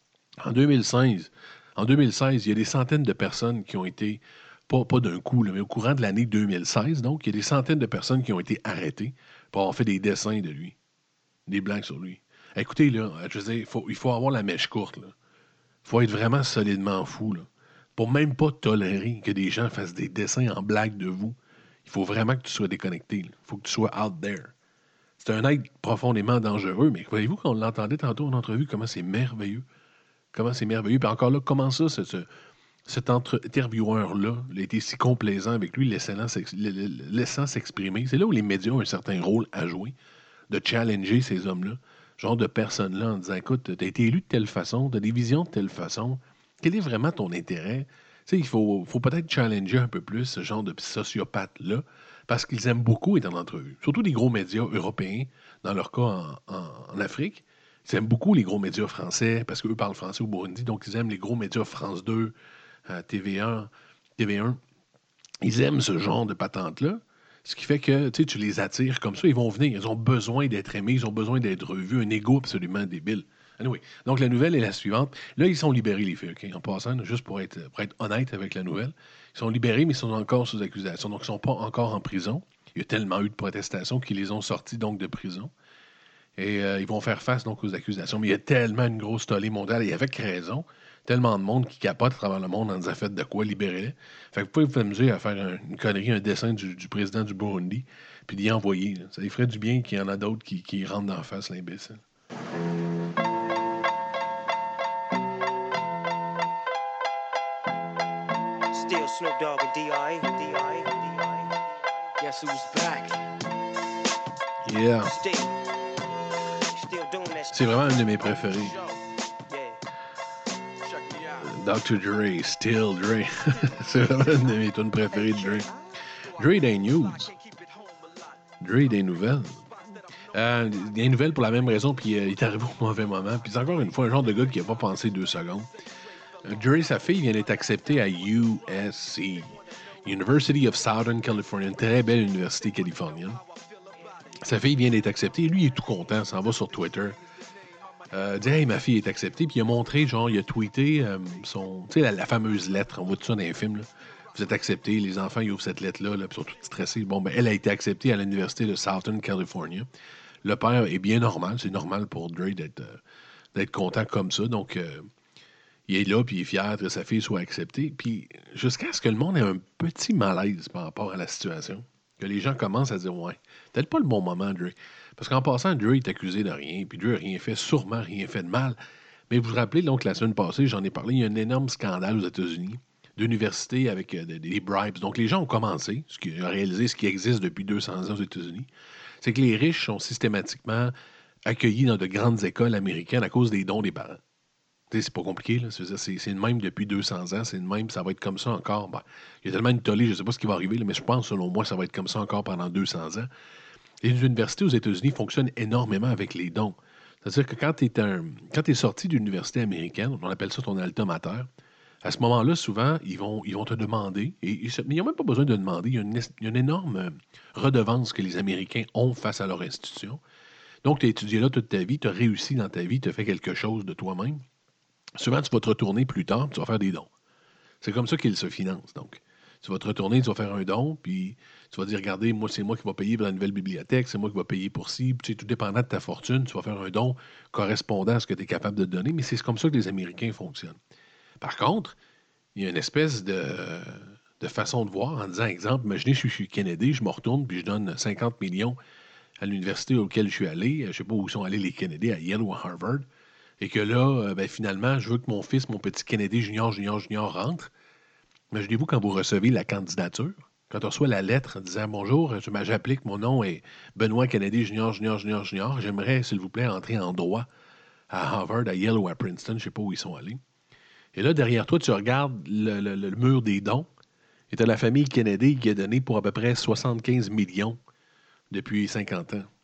En deux mille seize, en deux mille seize, il y a des centaines de personnes qui ont été, pas, pas d'un coup, là, mais au courant de l'année deux mille seize, donc, il y a des centaines de personnes qui ont été arrêtées pour avoir fait des dessins de lui, des blagues sur lui. Écoutez, là, je veux dire, il faut, il faut avoir la mèche courte, là. Il faut être vraiment solidement fou, là, pour même pas tolérer que des gens fassent des dessins en blague de vous. Il faut vraiment que tu sois déconnecté. Il faut que tu sois out there. C'est un être profondément dangereux, mais voyez-vous qu'on l'entendait tantôt en entrevue, comment c'est merveilleux. Comment c'est merveilleux. Puis encore là, comment ça, ce, ce, cet entre- intervieweur-là il a été si complaisant avec lui, laissant, s'ex- laissant s'exprimer. C'est là où les médias ont un certain rôle à jouer, de challenger ces hommes-là, genre de personnes-là, en disant, écoute, t'as été élu de telle façon, t'as des visions de telle façon, quel est vraiment ton intérêt? Tu sais, il faut, faut peut-être challenger un peu plus ce genre de sociopathes-là, parce qu'ils aiment beaucoup être en entrevue. Surtout des gros médias européens, dans leur cas en, en, en Afrique. Ils aiment beaucoup les gros médias français, parce qu'eux parlent français au Burundi, donc ils aiment les gros médias France deux, euh, T V un, T V un. Ils aiment ce genre de patente-là. Ce qui fait que tu sais, tu les attires comme ça, ils vont venir. Ils ont besoin d'être aimés, ils ont besoin d'être revus. Un ego absolument débile. Anyway, donc la nouvelle est la suivante. Là, ils sont libérés, les filles, OK? En passant, là, juste pour être, pour être honnête avec la nouvelle. Ils sont libérés, mais ils sont encore sous accusation. Donc, ils ne sont pas encore en prison. Il y a tellement eu de protestations qu'ils les ont sortis donc de prison. Et euh, ils vont faire face donc aux accusations. Mais il y a tellement une grosse tollée mondiale, et avec raison, tellement de monde qui capote à travers le monde en disant faites de quoi, libérez-les. Fait que vous pouvez vous amuser à faire un- une connerie, un dessin du, du président du Burundi, puis d'y envoyer. Là. Ça lui ferait du bien qu'il y en a d'autres qui, qui rentrent d'en face, l'imbécile. Still Snoop Dogg and D I D I D I Guess who's back? Yeah. Still, still doing that. C'est vraiment un de mes préférés. Yeah. Check me out. docteur Dre, Still Dre. C'est vraiment une de mes tunes préférées de Dre. Dre des news. Dre des nouvelles. Euh, des nouvelles pour la même raison, puis euh, il est arrivé au mauvais moment. Puis c'est encore une fois un genre de gars qui n'a pas pensé deux secondes. Euh, Dre, sa fille, vient d'être acceptée à U S C, University of Southern California, une très belle université californienne. Sa fille vient d'être acceptée, et lui, il est tout content, s'en va sur Twitter. Euh, dit, hey, ma fille est acceptée, puis il a montré, genre, il a tweeté euh, son, tu sais, la, la fameuse lettre, on voit tout ça dans les films, là. Vous êtes accepté, les enfants, ils ouvrent cette lettre-là, là, puis ils sont tous stressés. Bon, ben, elle a été acceptée à l'université de Southern California. Le père est bien normal, c'est normal pour Dre d'être, euh, d'être content comme ça, donc euh, il est là, puis il est fier que sa fille soit acceptée, puis jusqu'à ce que le monde ait un petit malaise par rapport à la situation, que les gens commencent à dire, ouais, peut-être pas le bon moment, Dre. Parce qu'en passant, Dre est accusé de rien, puis Dre n'a rien fait, sûrement rien fait de mal. Mais vous vous rappelez, donc, la semaine passée, j'en ai parlé, il y a un énorme scandale aux États-Unis d'université avec euh, des, des bribes. Donc, les gens ont commencé, ce qui a réalisé ce qui existe depuis deux cents ans aux États-Unis, c'est que les riches sont systématiquement accueillis dans de grandes écoles américaines à cause des dons des parents. Tu sais, c'est pas compliqué, là. C'est, c'est, c'est le même depuis deux cents ans, c'est le même, ça va être comme ça encore. Ben, il y a tellement une tollée, je ne sais pas ce qui va arriver, là, mais je pense, selon moi, ça va être comme ça encore pendant deux cents ans. Les universités aux États-Unis fonctionnent énormément avec les dons. C'est-à-dire que quand tu es, un, quand tu es sorti d'une université américaine, on appelle ça ton alma mater, à ce moment-là, souvent, ils vont, ils vont te demander, et, et, mais ils n'ont même pas besoin de demander, il y a une, il y a une énorme euh, redevance que les Américains ont face à leur institution. Donc, tu as étudié là toute ta vie, tu as réussi dans ta vie, tu as fait quelque chose de toi-même. Souvent, tu vas te retourner plus tard, tu vas faire des dons. C'est comme ça qu'ils se financent, donc. Tu vas te retourner, tu vas faire un don, puis tu vas dire, regardez, moi, c'est moi qui vais payer pour la nouvelle bibliothèque, c'est moi qui vais payer pour ci. Puis, tu sais, tout dépendant de ta fortune, tu vas faire un don correspondant à ce que tu es capable de donner, mais c'est comme ça que les Américains fonctionnent. Par contre, il y a une espèce de, de façon de voir en disant, exemple, imaginez, je suis Kennedy, je me retourne, puis je donne cinquante millions à l'université auquel je suis allé. Je ne sais pas où sont allés les Kennedy, à Yale ou à Harvard. Et que là, ben, finalement, je veux que mon fils, mon petit Kennedy junior, junior, junior rentre. Imaginez-vous quand vous recevez la candidature, quand on reçoit la lettre en disant bonjour, j'applique, mon nom est Benoît Kennedy junior, junior, junior, junior. J'aimerais, s'il vous plaît, entrer en droit à Harvard, à Yale ou à Princeton. Je ne sais pas où ils sont allés. Et là, derrière toi, tu regardes le, le, le mur des dons. Et tu as la famille Kennedy qui a donné pour à peu près soixante-quinze millions depuis cinquante ans.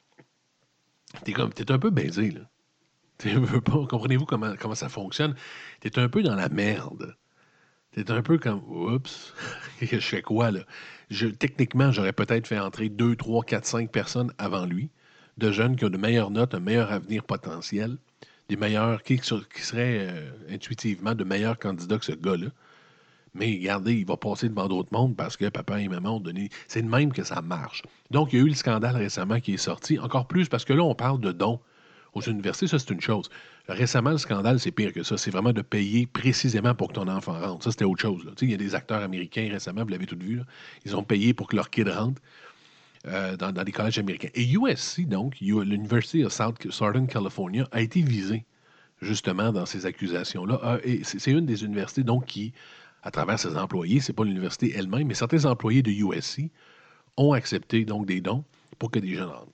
T'es comme, t'es un peu baisé, là. T'es un peu pas, comprenez-vous comment, comment ça fonctionne? T'es un peu dans la merde. T'es un peu comme, oups, je fais quoi, là? Je, techniquement, j'aurais peut-être fait entrer deux, trois, quatre, cinq personnes avant lui, de jeunes qui ont de meilleures notes, un meilleur avenir potentiel, des meilleurs, qui, qui seraient euh, intuitivement de meilleurs candidats que ce gars-là. Mais regardez, il va passer devant d'autres mondes parce que papa et maman ont donné. C'est de même que ça marche. Donc, il y a eu le scandale récemment qui est sorti, encore plus parce que là, on parle de dons aux universités, ça, c'est une chose. Récemment, le scandale, c'est pire que ça. C'est vraiment de payer précisément pour que ton enfant rentre. Ça, c'était autre chose. Là. Il y a des acteurs américains récemment, vous l'avez tout vu, là, ils ont payé pour que leur kid rentre euh, dans, dans les collèges américains. Et U S C, donc, l'University of South, Southern California, a été visée justement dans ces accusations-là. Ah, et c'est, c'est une des universités, donc, qui, à travers ses employés, c'est pas l'université elle-même, mais certains employés de U S C ont accepté donc des dons pour que des jeunes rentrent.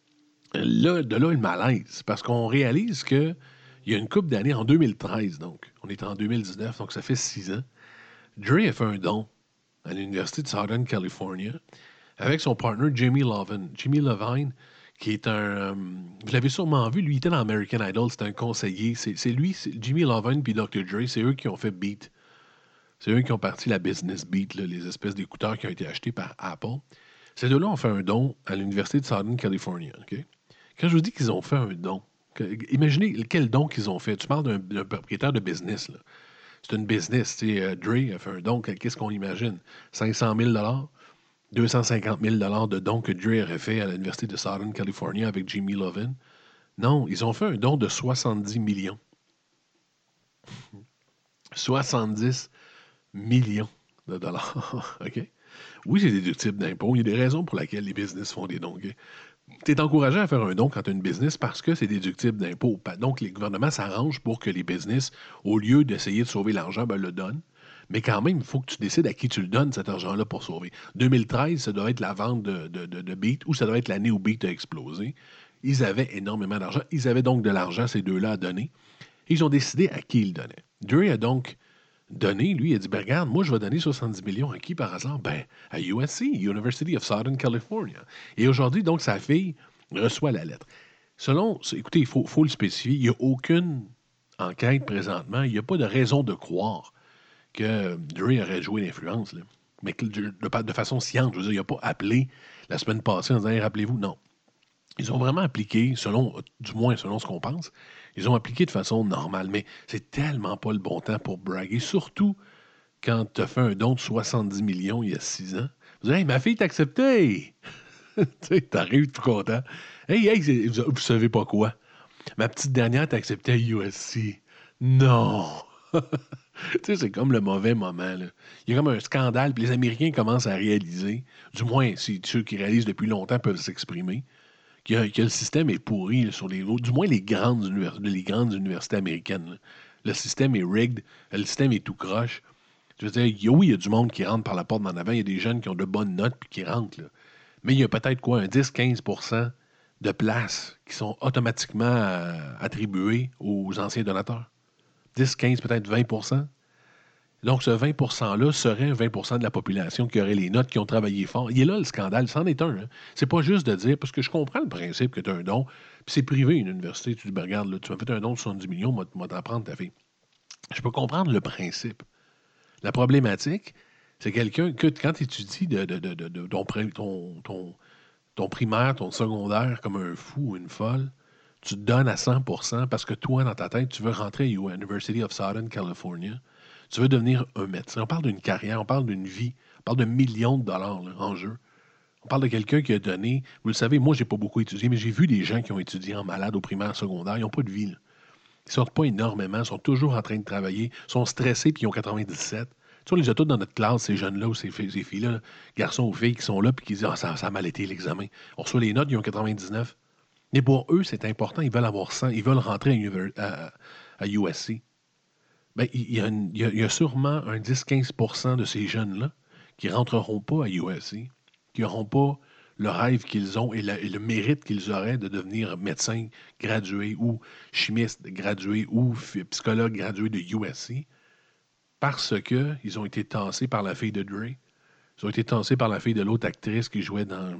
Là, de là, le malaise, parce qu'on réalise qu'il y a une couple d'années, en deux mille treize, donc, on est en deux mille dix-neuf, donc ça fait six ans, Dre a fait un don à l'Université de Southern California avec son partner Jimmy Lovine. Jimmy Lovine, qui est un... Euh, vous l'avez sûrement vu, lui, il était dans American Idol, c'est un conseiller. C'est, c'est lui, c'est Jimmy Lovine puis docteur Dre, c'est eux qui ont fait Beat. C'est eux qui ont parti la business Beat, là, les espèces d'écouteurs qui ont été achetés par Apple. Ces deux-là ont fait un don à l'Université de Southern California, OK? Quand je vous dis qu'ils ont fait un don, que, imaginez quel don qu'ils ont fait. Tu parles d'un, d'un propriétaire de business. Là. C'est une business. Tu sais, uh, Dre a fait un don. Qu'est-ce qu'on imagine? cinq cent mille deux cent cinquante mille de dons que Dre aurait fait à l'Université de Southern California avec Jimmy Lovine. Non, ils ont fait un don de soixante-dix millions. soixante-dix millions de dollars. OK? Oui, c'est déductible d'impôts. Il y a des raisons pour lesquelles les business font des dons. Okay? Tu es encouragé à faire un don quand tu as une business parce que c'est déductible d'impôts. Donc, les gouvernements s'arrangent pour que les business, au lieu d'essayer de sauver l'argent, ben, le donnent. Mais quand même, il faut que tu décides à qui tu le donnes, cet argent-là, pour sauver. deux mille treize, ça doit être la vente de, de, de, de Beat ou ça doit être l'année où Beat a explosé. Ils avaient énormément d'argent. Ils avaient donc de l'argent, ces deux-là, à donner. Et ils ont décidé à qui ils le donnaient. Dre a donc donné, lui, il a dit, ben, regarde, moi, je vais donner soixante-dix millions à qui, par hasard? Ben, à U S C, University of Southern California. Et aujourd'hui, donc, sa fille reçoit la lettre. Selon, écoutez, il faut, faut le spécifier, il n'y a aucune enquête présentement, il n'y a pas de raison de croire que Dre aurait joué l'influence, là. Mais de, de, de façon sciente, je veux dire, il n'a pas appelé la semaine passée en disant, hey, rappelez-vous, non. Ils ont vraiment appliqué, selon, du moins selon ce qu'on pense, ils ont appliqué de façon normale. Mais c'est tellement pas le bon temps pour braguer, surtout quand tu as fait un don de soixante-dix millions il y a six ans. Vous dites, hey, ma fille t'a accepté! Tu sais, t'arrives tout content. Hey, hey, vous, vous savez pas quoi? Ma petite dernière t'a accepté à U S C. Non! Tu sais, c'est comme le mauvais moment, là. Il y a comme un scandale, puis les Américains commencent à réaliser, du moins, si ceux qui réalisent depuis longtemps peuvent s'exprimer, que, que le système est pourri là, sur les du moins les grandes, univers, les grandes universités américaines. Là. Le système est rigged, le système est tout croche. Je veux dire, il y a, oui, il y a du monde qui rentre par la porte d'en avant, il y a des jeunes qui ont de bonnes notes puis qui rentrent, là. Mais il y a peut-être quoi, un dix à quinze pour cent de places qui sont automatiquement euh, attribuées aux anciens donateurs. dix, quinze, peut-être vingt pour cent. Donc, ce vingt pour cent-là serait vingt pour cent de la population qui aurait les notes, qui ont travaillé fort. Il est là le scandale, c'en est un. Hein. C'est pas juste de dire, parce que je comprends le principe que tu as un don, puis c'est privé, une université, tu dis, ben, regarde, là, tu m'as fait un don de soixante-dix millions, moi, moi t'en prendre ta fille. Je peux comprendre le principe. La problématique, c'est quelqu'un que, quand tu étudies de, de, de, de, de ton, ton, ton, ton primaire, ton secondaire, comme un fou ou une folle, tu te donnes à cent pour cent parce que toi, dans ta tête, tu veux rentrer à University of Southern California. Tu veux devenir un médecin. On parle d'une carrière, on parle d'une vie, on parle de millions de dollars là, en jeu. On parle de quelqu'un qui a donné. Vous le savez, moi, j'ai pas beaucoup étudié, mais j'ai vu des gens qui ont étudié en malade au primaire, secondaire. Ils n'ont pas de vie. Là. Ils ne sortent pas énormément, ils sont toujours en train de travailler, ils sont stressés puis ils ont quatre-vingt-dix-sept. Tu sais, on les a tous dans notre classe, ces jeunes-là ou ces, ces filles-là, là, garçons ou filles qui sont là puis qui disent ah, ça, ça a mal été l'examen. On reçoit les notes, ils ont quatre-vingt-dix-neuf. Mais pour eux, c'est important, ils veulent avoir cent, ils veulent rentrer à, univers, à, à U S C. Bien, il y, a une, il, y a, il y a sûrement un dix à quinze pour cent de ces jeunes-là qui ne rentreront pas à U S C, qui n'auront pas le rêve qu'ils ont et, la, et le mérite qu'ils auraient de devenir médecin gradué ou chimiste gradué ou psychologue gradué de U S C parce qu'ils ont été tassés par la fille de Dre. Ils ont été tassés par la fille de l'autre actrice qui jouait dans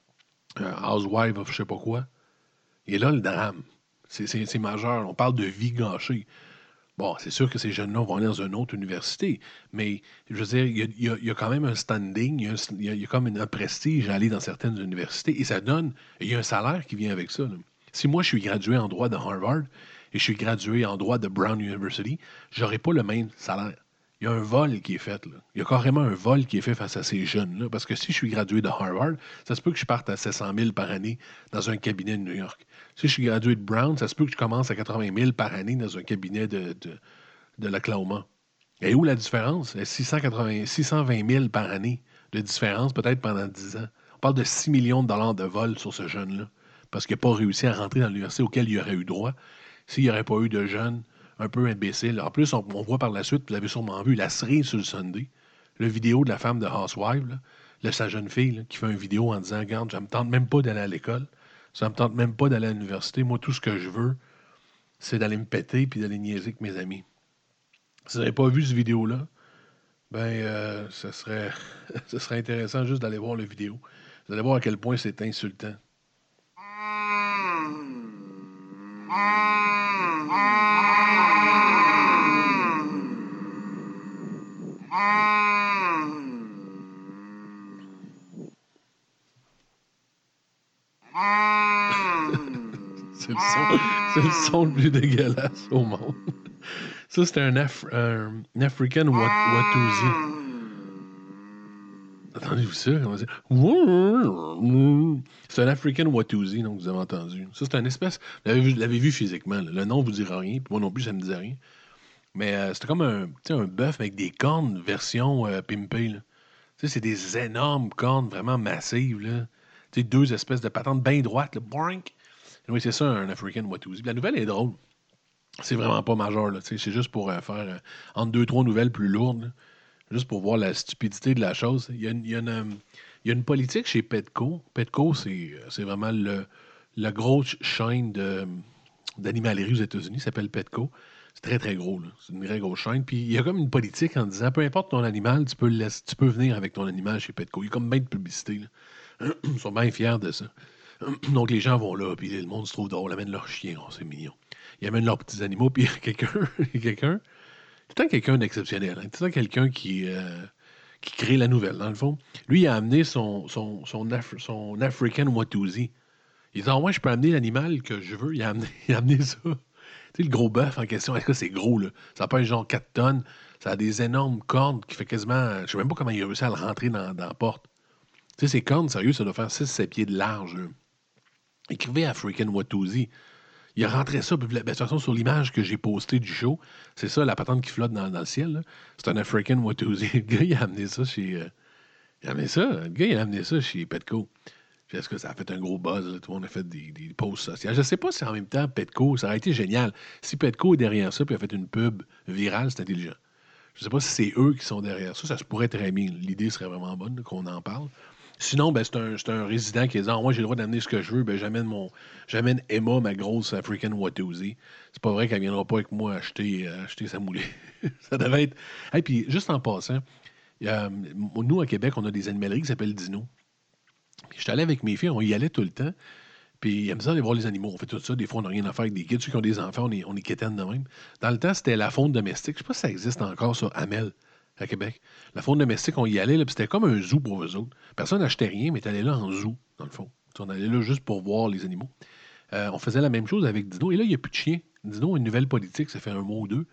euh, Housewives of je sais pas quoi. Et là, le drame, c'est, c'est, c'est majeur. On parle de vie gâchée. Bon, c'est sûr que ces jeunes-là vont aller dans une autre université, mais je veux dire, il y a, il y a, il y a quand même un standing, il y a, un, il y a, il y a comme un prestige à aller dans certaines universités, et ça donne, il y a un salaire qui vient avec ça. Là. Si moi, je suis gradué en droit de Harvard et je suis gradué en droit de Brown University, je n'aurai pas le même salaire. Il y a un vol qui est fait. Là. Il y a carrément un vol qui est fait face à ces jeunes-là, parce que si je suis gradué de Harvard, ça se peut que je parte à sept cent mille par année dans un cabinet de New York. Si je suis gradué de Brown, ça se peut que je commence à quatre-vingt mille par année dans un cabinet de, de, de l'Oklahoma. Et où la différence? six cent quatre-vingts, six cent vingt mille par année de différence, peut-être pendant dix ans. On parle de six millions de dollars de vol sur ce jeune-là, parce qu'il n'a pas réussi à rentrer dans l'université auquel il aurait eu droit s'il n'y aurait pas eu de jeunes un peu imbéciles. En plus, on, on voit par la suite, vous l'avez sûrement vu, la cerise sur le Sunday, le vidéo de la femme de Housewives, là, là, sa jeune fille là, qui fait une vidéo en disant « Regarde, ça ne me tente même pas d'aller à l'école. Ça ne me tente même pas d'aller à l'université. Moi, tout ce que je veux, c'est d'aller me péter puis d'aller niaiser avec mes amis. » Si vous n'avez pas vu cette vidéo-là, ben, euh, ce serait, ce serait intéressant juste d'aller voir la vidéo. Vous allez voir à quel point c'est insultant. C'est le son, c'est le son le plus dégueulasse au monde. Ça, c'était un, Af- un, un African Wat- Watusi. Entendez-vous ça? Comment c'est? C'est un African Watusi, donc vous avez entendu. Ça, c'est un espèce. Vous l'avez vu, l'avez vu physiquement. Là. Le nom ne vous dira rien, puis moi non plus, ça ne me disait rien. Mais euh, c'était comme un, un bœuf avec des cornes version euh, pimpée. Là. C'est des énormes cornes vraiment massives. Là. T'sais, deux espèces de patentes bien droites. Là. Boink! Oui, c'est ça, un African Watusi. La nouvelle est drôle. C'est vraiment pas majeur. Là, c'est juste pour euh, faire euh, entre deux, trois nouvelles plus lourdes. Là, juste pour voir la stupidité de la chose. Il y a une, il y a une, euh, il y a une politique chez Petco. Petco, c'est, c'est vraiment le, la grosse chaîne de, d'animalerie aux États-Unis. Ça s'appelle Petco. C'est très, très gros. Là. C'est une très grosse chaîne. Puis il y a comme une politique en disant, peu importe ton animal, tu peux, le laisser, tu peux venir avec ton animal chez Petco. Il y a comme bien de publicité. Là. Ils sont bien fiers de ça. Donc, les gens vont là, puis le monde se trouve drôle, amènent leurs chiens, oh, c'est mignon. Ils amènent leurs petits animaux, puis quelqu'un, quelqu'un, tout le temps quelqu'un d'exceptionnel, hein, tout le temps quelqu'un qui, euh, qui crée la nouvelle, dans le fond. Lui, il a amené son, son, son, Af- son African Watusi. Il dit, ah ouais, je peux amener l'animal que je veux. Il a amené, il a amené ça. Tu sais, le gros bœuf en question, est-ce que c'est gros, là? Ça n'a pas un genre quatre tonnes. Ça a des énormes cornes qui fait quasiment, je sais même pas comment il a réussi à le rentrer dans, dans la porte. Tu sais, ces cornes, sérieux, ça doit faire six sept pieds de large, là. Écrivez African Watusi. Il a rentré ça. Puis, ben, de toute façon, sur l'image que j'ai postée du show, c'est ça, la patente qui flotte dans, dans le ciel. Là. C'est un African Watusi. Le gars, il a amené ça chez. Euh, il a amené ça. Le gars, il a amené ça chez Petco. Puis est-ce que ça a fait un gros buzz? Là? Tout le monde a fait des, des posts sociaux. Je ne sais pas si en même temps, Petco, ça aurait été génial. Si Petco est derrière ça puis a fait une pub virale, c'est intelligent. Je ne sais pas si c'est eux qui sont derrière ça. Ça se pourrait très bien. L'idée serait vraiment bonne là, qu'on en parle. Sinon, ben, c'est, un, c'est un résident qui dit ah, moi, j'ai le droit d'amener ce que je veux. Ben, j'amène, mon, j'amène Emma, ma grosse African Watusi. C'est pas vrai qu'elle ne viendra pas avec moi acheter, euh, acheter sa moulée. Ça devait être. Et hey, puis, juste en passant, euh, nous, à Québec, on a des animaleries qui s'appellent Dino. Je suis allé avec mes filles, on y allait tout le temps. Puis, ils aiment ça aller voir les animaux. On fait tout ça. Des fois, on n'a rien à faire avec des kids. Ceux qui ont des enfants, on est, on est quétaines de même. Dans le temps, c'était la faune domestique. Je ne sais pas si ça existe encore, ça, Amel. À Québec. La faune domestique, on y allait, là, puis c'était comme un zoo pour eux autres. Personne n'achetait rien, mais tu allais là en zoo, dans le fond. T'sais, on allait là juste pour voir les animaux. Euh, on faisait la même chose avec Dino. Et là, il n'y a plus de chien. Dino a une nouvelle politique, ça fait un mois ou deux.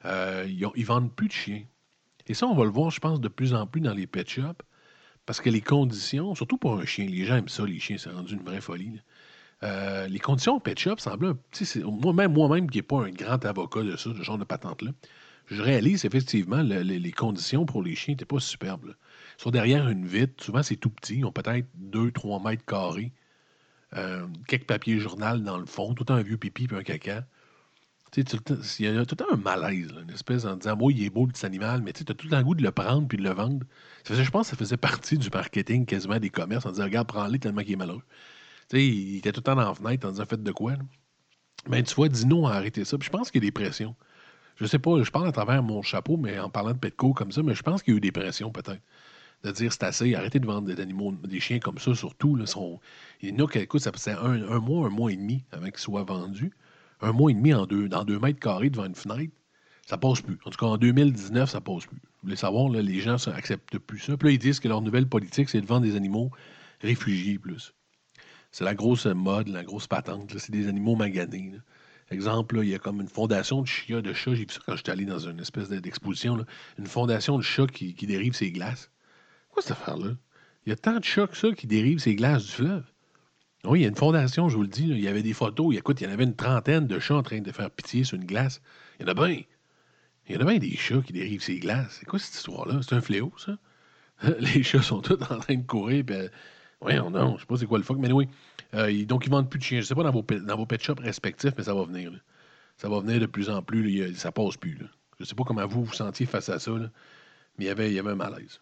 Euh, ils, ont, ils vendent plus de chiens. Et ça, on va le voir, je pense, de plus en plus dans les pet shops, parce que les conditions, surtout pour un chien, les gens aiment ça, les chiens, c'est rendu une vraie folie. Euh, les conditions au pet shop semblent, moi-même, moi-même qui n'ai pas un grand avocat de ça, de ce genre de patente-là, je réalise effectivement le, le, les conditions pour les chiens n'étaient pas superbes. Là. Ils sont derrière une vitre, souvent c'est tout petit, ils ont peut-être deux trois mètres carrés, euh, quelques papiers journal dans le fond, tout un vieux pipi puis un caca. Tu sais, il y a tout le temps un malaise, là, une espèce en disant, moi, il est beau le petit animal, mais tu as tout le temps le goût de le prendre puis de le vendre. Ça faisait, je pense que ça faisait partie du marketing quasiment des commerces en disant, regarde, prends-le tellement qu'il est malheureux. Tu sais, il était tout le temps dans la fenêtre en disant, faites de quoi, là? Ben, tu vois, Dino a arrêté ça. Puis je pense qu'il y a des pressions. Je sais pas, je parle à travers mon chapeau, mais en parlant de Petco comme ça, mais je pense qu'il y a eu des pressions peut-être. De dire c'est assez, arrêtez de vendre des animaux, des chiens comme ça, surtout. Là, sont... Il y en a qui, écoute, ça faisait un, un mois, un mois et demi avant qu'ils soient vendus. Un mois et demi en deux, dans deux mètres carrés devant une fenêtre, ça passe plus. En tout cas, en deux mille dix-neuf, ça passe plus. Vous voulez savoir, là, les gens n'acceptent plus ça. Puis là, ils disent que leur nouvelle politique, c'est de vendre des animaux réfugiés plus. C'est la grosse mode, la grosse patente. Là, c'est des animaux maganés. Là. Exemple, là, il y a comme une fondation de chiens, de chats. J'ai vu ça quand j'étais allé dans une espèce d'exposition. Là. Une fondation de chats qui, qui dérive ses glaces. Quoi cette affaire-là? Il y a tant de chats que ça qui dérivent ses glaces du fleuve. Oui, il y a une fondation, je vous le dis. Là. Il y avait des photos. Écoute, il y en avait une trentaine de chats en train de faire pitié sur une glace. Il y en a bien. Il y en a bien des chats qui dérivent ses glaces. C'est quoi cette histoire-là? C'est un fléau, ça? Les chats sont tous en train de courir. Puis, oui, non, non, je sais pas c'est quoi le fuck, mais oui. Euh, donc, ils vendent plus de chiens. Je sais pas dans vos, dans vos pet shops respectifs, mais ça va venir. Là. Ça va venir de plus en plus. Là, il y a- ça passe plus. Là. Je sais pas comment vous vous sentiez face à ça, là, mais il y avait, il y avait un malaise.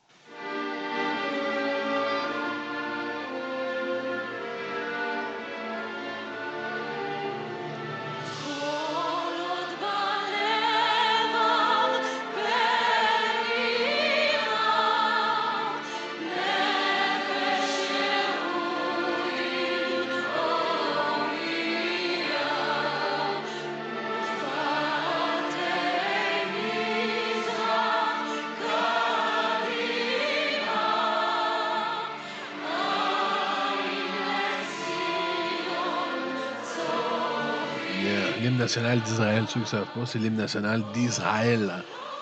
Yeah. L'hymne national d'Israël, ceux qui ne savent pas, c'est l'hymne national d'Israël.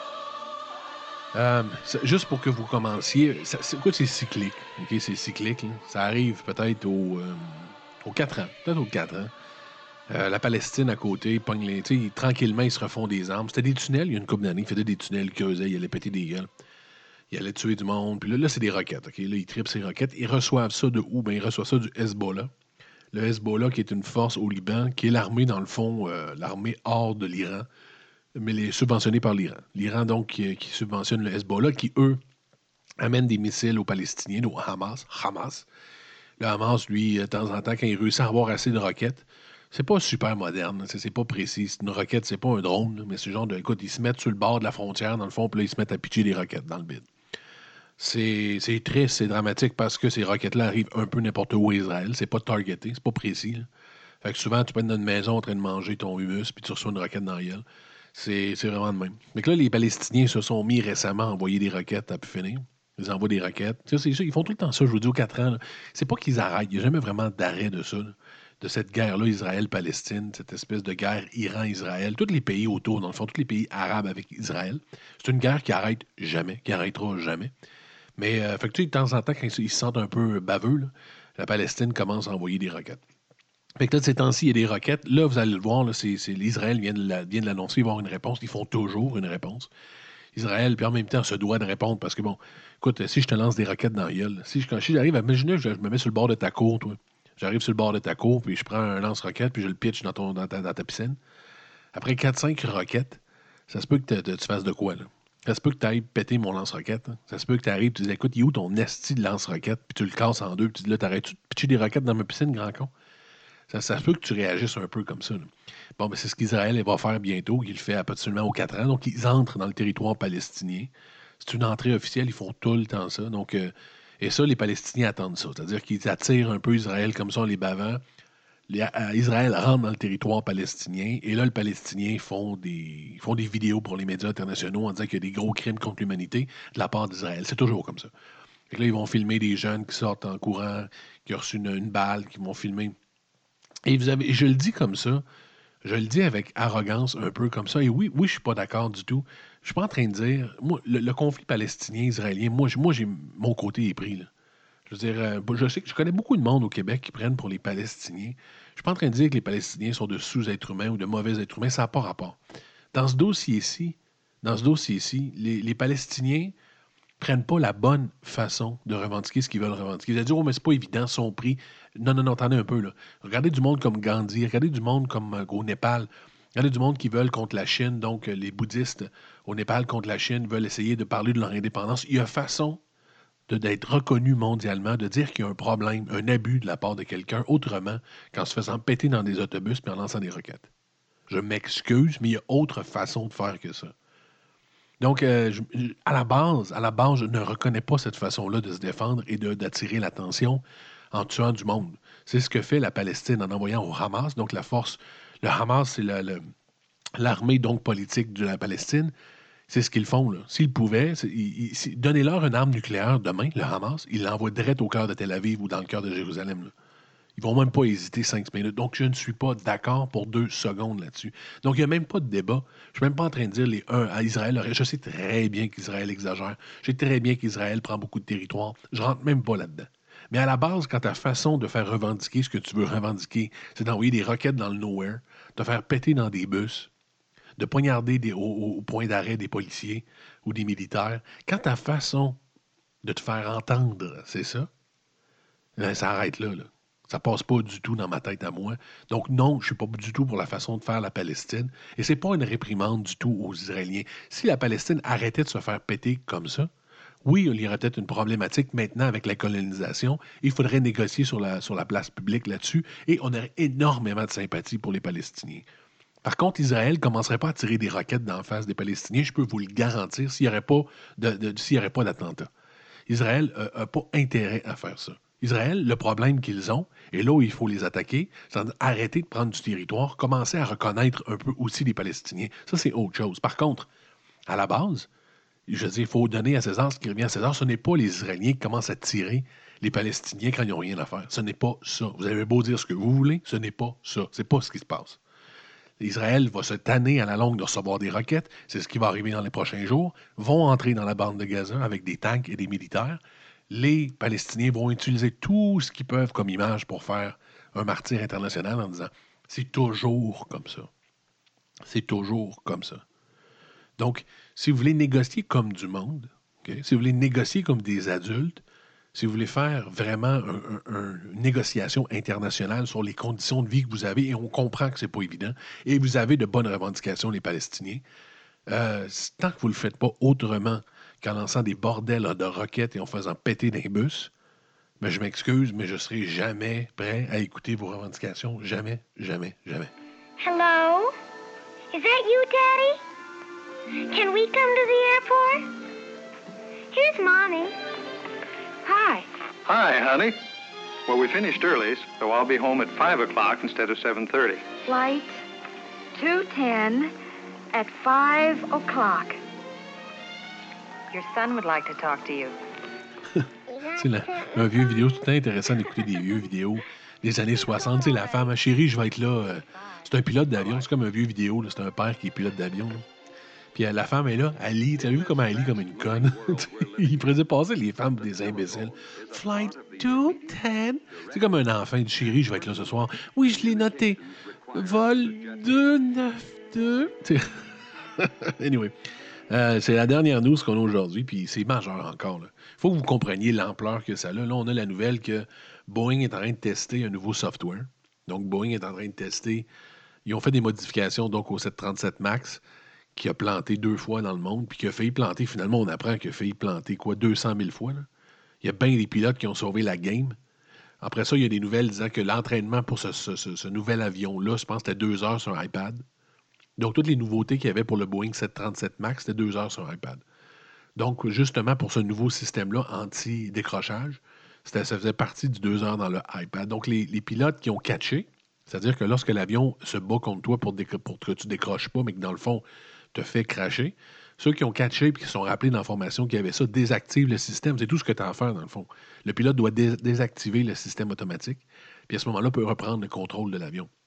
Euh, c'est- juste pour que vous commenciez, ça- c'est quoi, c'est cyclique. OK, c'est cyclique. Là. Ça arrive peut-être au, euh, aux quatre ans. Peut-être aux quatre ans. Euh, la Palestine à côté, ils pognent les, tu sais, tranquillement, ils se refont des armes. C'était des tunnels il y a une couple d'années. Ils faisaient des tunnels, ils creusaient, ils allaient péter des gueules. Ils allaient tuer du monde. Puis là, là c'est des roquettes. OK? Là, ils trippent ces roquettes. Ils reçoivent ça de où? Ben, ils reçoivent ça du Hezbollah. Le Hezbollah, qui est une force au Liban, qui est l'armée, dans le fond, euh, l'armée hors de l'Iran, mais les subventionnée par l'Iran. L'Iran, donc, qui, qui subventionne le Hezbollah, qui, eux, amènent des missiles aux Palestiniens, au Hamas. Hamas. Le Hamas, lui, de temps en temps, quand il réussit à avoir assez de roquettes, c'est pas super moderne, c'est c'est pas précis. C'est une roquette, c'est pas un drone, là, mais c'est genre de. Écoute, ils se mettent sur le bord de la frontière, dans le fond, puis là, ils se mettent à pitcher des roquettes dans le bide. C'est c'est triste, c'est dramatique parce que ces roquettes-là arrivent un peu n'importe où à Israël. C'est pas targeté, c'est pas précis. Là. Fait que souvent, tu peux être dans une maison en train de manger ton humus, puis tu reçois une roquette dans la gueule. C'est c'est vraiment de même. Mais que là, les Palestiniens se sont mis récemment à envoyer des roquettes à pu finir. Ils envoient des roquettes. Tu sais, c'est ça, ils font tout le temps ça, je vous dis, aux quatre ans. Là. C'est pas qu'ils arrêtent. Il n'y a jamais vraiment d'arrêt de ça. Là. De cette guerre-là, Israël-Palestine, cette espèce de guerre Iran-Israël. Tous les pays autour, dans le fond, tous les pays arabes avec Israël. C'est une guerre qui arrête jamais, qui arrêtera jamais. Mais, euh, fait que, tu sais, de temps en temps, quand ils se sentent un peu baveux, là, la Palestine commence à envoyer des roquettes. Fait que là, de ces temps-ci, il y a des roquettes. Là, vous allez le voir, là, c'est, c'est, l'Israël vient de, la, vient de l'annoncer, il va y avoir une réponse. Ils font toujours une réponse. Israël, puis en même temps, se doit de répondre parce que, bon, écoute, si je te lance des roquettes dans la gueule, si, je, quand, si j'arrive, imaginez, je, je me mets sur le bord de ta cour, toi. J'arrive sur le bord de ta cour, puis je prends un lance-roquette, puis je le pitch dans, ton, dans, ta, dans ta piscine. Après quatre cinq roquettes, ça se peut que te- tu fasses de quoi, là? Ça se peut que tu ailles péter mon lance-roquette. Hein. Ça se peut que tu arrives, tu dis, écoute, il est où ton esti de lance-roquette? Puis tu le casses en deux, puis tu dis, là, t'arrêtes-tu de pitcher des roquettes dans ma piscine, grand con? Ça, ça se peut que tu réagisses un peu comme ça. Là. Bon, ben, c'est ce qu'Israël va faire bientôt. Il le fait absolument aux quatre ans. Donc, ils entrent dans le territoire palestinien. C'est une entrée officielle. Ils font tout le temps ça. Donc, euh, et ça, les Palestiniens attendent ça. C'est-à-dire qu'ils attirent un peu Israël comme ça en les bavant. Les- à- Israël rentre dans le territoire palestinien et là, les Palestiniens font des, font des vidéos pour les médias internationaux en disant qu'il y a des gros crimes contre l'humanité de la part d'Israël. C'est toujours comme ça. Fait que là, ils vont filmer des jeunes qui sortent en courant, qui ont reçu une, une balle, qui vont filmer. Et vous avez, et je le dis comme ça, Je le dis avec arrogance un peu comme ça. Et oui, oui, je suis pas d'accord du tout. Je suis pas en train de dire, moi, le, le conflit palestinien-israélien, moi, moi, j'ai mon côté est pris, là. Je veux dire, euh, je sais que je connais beaucoup de monde au Québec qui prennent pour les Palestiniens. Je suis pas en train de dire que les Palestiniens sont de sous-êtres humains ou de mauvais êtres humains. Ça n'a pas rapport. Dans ce dossier-ci, dans ce dossier-ci, les, les Palestiniens prennent pas la bonne façon de revendiquer ce qu'ils veulent revendiquer. Ils vont dire, oh, mais c'est pas évident, son prix. Non, non, non, attendez un peu, là. Regardez du monde comme Gandhi, regardez du monde comme euh, au Népal, regardez du monde qui veulent contre la Chine, donc euh, les bouddhistes au Népal contre la Chine veulent essayer de parler de leur indépendance. Il y a façon de, d'être reconnu mondialement, de dire qu'il y a un problème, un abus de la part de quelqu'un autrement qu'en se faisant péter dans des autobus et en lançant des roquettes. Je m'excuse, mais il y a autre façon de faire que ça. Donc, euh, je- je- à la base, à la base, je ne reconnais pas cette façon-là de se défendre et de- d'attirer l'attention en tuant du monde. C'est ce que fait la Palestine en envoyant au Hamas, donc la force. Le Hamas, c'est la- le- l'armée donc politique de la Palestine. C'est ce qu'ils font, là. S'ils pouvaient, c'est- ils- ils- si- donnez-leur une arme nucléaire demain, le Hamas, ils l'envoient direct au cœur de Tel Aviv ou dans le cœur de Jérusalem, là. Ils vont même pas hésiter cinq minutes. Donc, je ne suis pas d'accord pour deux secondes là-dessus. Donc, il n'y a même pas de débat. Je ne suis même pas en train de dire les un à Israël. aurait- Je sais très bien qu'Israël exagère. Je sais très bien qu'Israël prend beaucoup de territoire. Je rentre même pas là-dedans. Mais à la base, quand ta façon de faire revendiquer ce que tu veux revendiquer, c'est d'envoyer des roquettes dans le nowhere, de faire péter dans des bus, de poignarder des- au, au point d'arrêt des policiers ou des militaires, quand ta façon de te faire entendre, c'est ça, ben, ça arrête là, là. Ça passe pas du tout dans ma tête à moi. Donc non, je suis pas du tout pour la façon de faire la Palestine. Et c'est pas une réprimande du tout aux Israéliens. Si la Palestine arrêtait de se faire péter comme ça, oui, il y aurait peut-être une problématique maintenant avec la colonisation. Il faudrait négocier sur la, sur la place publique là-dessus. Et on aurait énormément de sympathie pour les Palestiniens. Par contre, Israël ne commencerait pas à tirer des roquettes d'en face des Palestiniens, je peux vous le garantir, s'il n'y aurait pas de, de- s'il y aurait pas d'attentat. Israël n'a pas intérêt à faire ça. Israël, le problème qu'ils ont, et là où il faut les attaquer, c'est arrêter de prendre du territoire, commencer à reconnaître un peu aussi les Palestiniens. Ça, c'est autre chose. Par contre, à la base, je veux dire, il faut donner à César ce qui revient à César. Ce n'est pas les Israéliens qui commencent à tirer les Palestiniens quand ils n'ont rien à faire. Ce n'est pas ça. Vous avez beau dire ce que vous voulez, ce n'est pas ça. C'est pas ce qui se passe. Israël va se tanner à la longue de recevoir des roquettes. C'est ce qui va arriver dans les prochains jours. Vont entrer dans la bande de Gaza avec des tanks et des militaires. Les Palestiniens vont utiliser tout ce qu'ils peuvent comme image pour faire un martyr international en disant c'est toujours comme ça. C'est toujours comme ça. Donc, si vous voulez négocier comme du monde, ok, si vous voulez négocier comme des adultes, si vous voulez faire vraiment un- un- un- une négociation internationale sur les conditions de vie que vous avez, et on comprend que c'est pas évident, et vous avez de bonnes revendications, les Palestiniens, euh, tant que vous ne le faites pas autrement qu'en lançant des bordels là, de roquettes et en faisant péter des bus, ben, je m'excuse, mais je ne serai jamais prêt à écouter vos revendications. Jamais, jamais, jamais. Hello? Is that you, Daddy? Can we come to the airport? Here's Mommy. Hi. Hi, honey. Well, we finished early, so I'll be home at five o'clock instead of seven thirty. Flight two ten at five o'clock. Your son would like to talk to you. C'est la- un vieux vidéo, c'est tout le temps intéressant d'écouter des vieux vidéos des années soixante. Tu sais, la femme, chérie, je vais être là. euh, c'est un pilote d'avion, c'est comme un vieux vidéo, là, c'est un père qui est pilote d'avion, là. Puis euh, la femme est là, elle lit. Tu as vu comment elle lit comme une conne? Il faisait passer les femmes pour des imbéciles. Flight two ten. C'est comme un enfant, il dit chérie, je vais être là ce soir. Oui, je l'ai noté. Vol deux neuf deux. Tu sais. Anyway. Euh, c'est la dernière news qu'on a aujourd'hui, puis c'est majeur encore. Il faut que vous compreniez l'ampleur que ça a. Là, on a la nouvelle que Boeing est en train de tester un nouveau software. Donc, Boeing est en train de tester. Ils ont fait des modifications donc au sept cent trente-sept MAX, qui a planté deux fois dans le monde, puis qui a failli planter, finalement, on apprend qu'il a failli planter quoi, deux cent mille fois. Là. Il y a bien des pilotes qui ont sauvé la game. Après ça, il y a des nouvelles disant que l'entraînement pour ce, ce, ce, ce nouvel avion-là, je pense que c'était deux heures sur un iPad. Donc, toutes les nouveautés qu'il y avait pour le Boeing sept cent trente-sept MAX, c'était deux heures sur un iPad. Donc, justement, pour ce nouveau système-là, anti-décrochage, c'était, ça faisait partie du deux heures dans le iPad. Donc, les, les pilotes qui ont catché, c'est-à-dire que lorsque l'avion se bat contre toi pour, décro- pour que tu décroches pas, mais que dans le fond, te fait cracher, ceux qui ont catché et qui se sont rappelés dans la formation qu'il y avait ça, désactivent le système. C'est tout ce que tu as à faire, dans le fond. Le pilote doit dé- désactiver le système automatique, puis à ce moment-là, peut reprendre le contrôle de l'avion.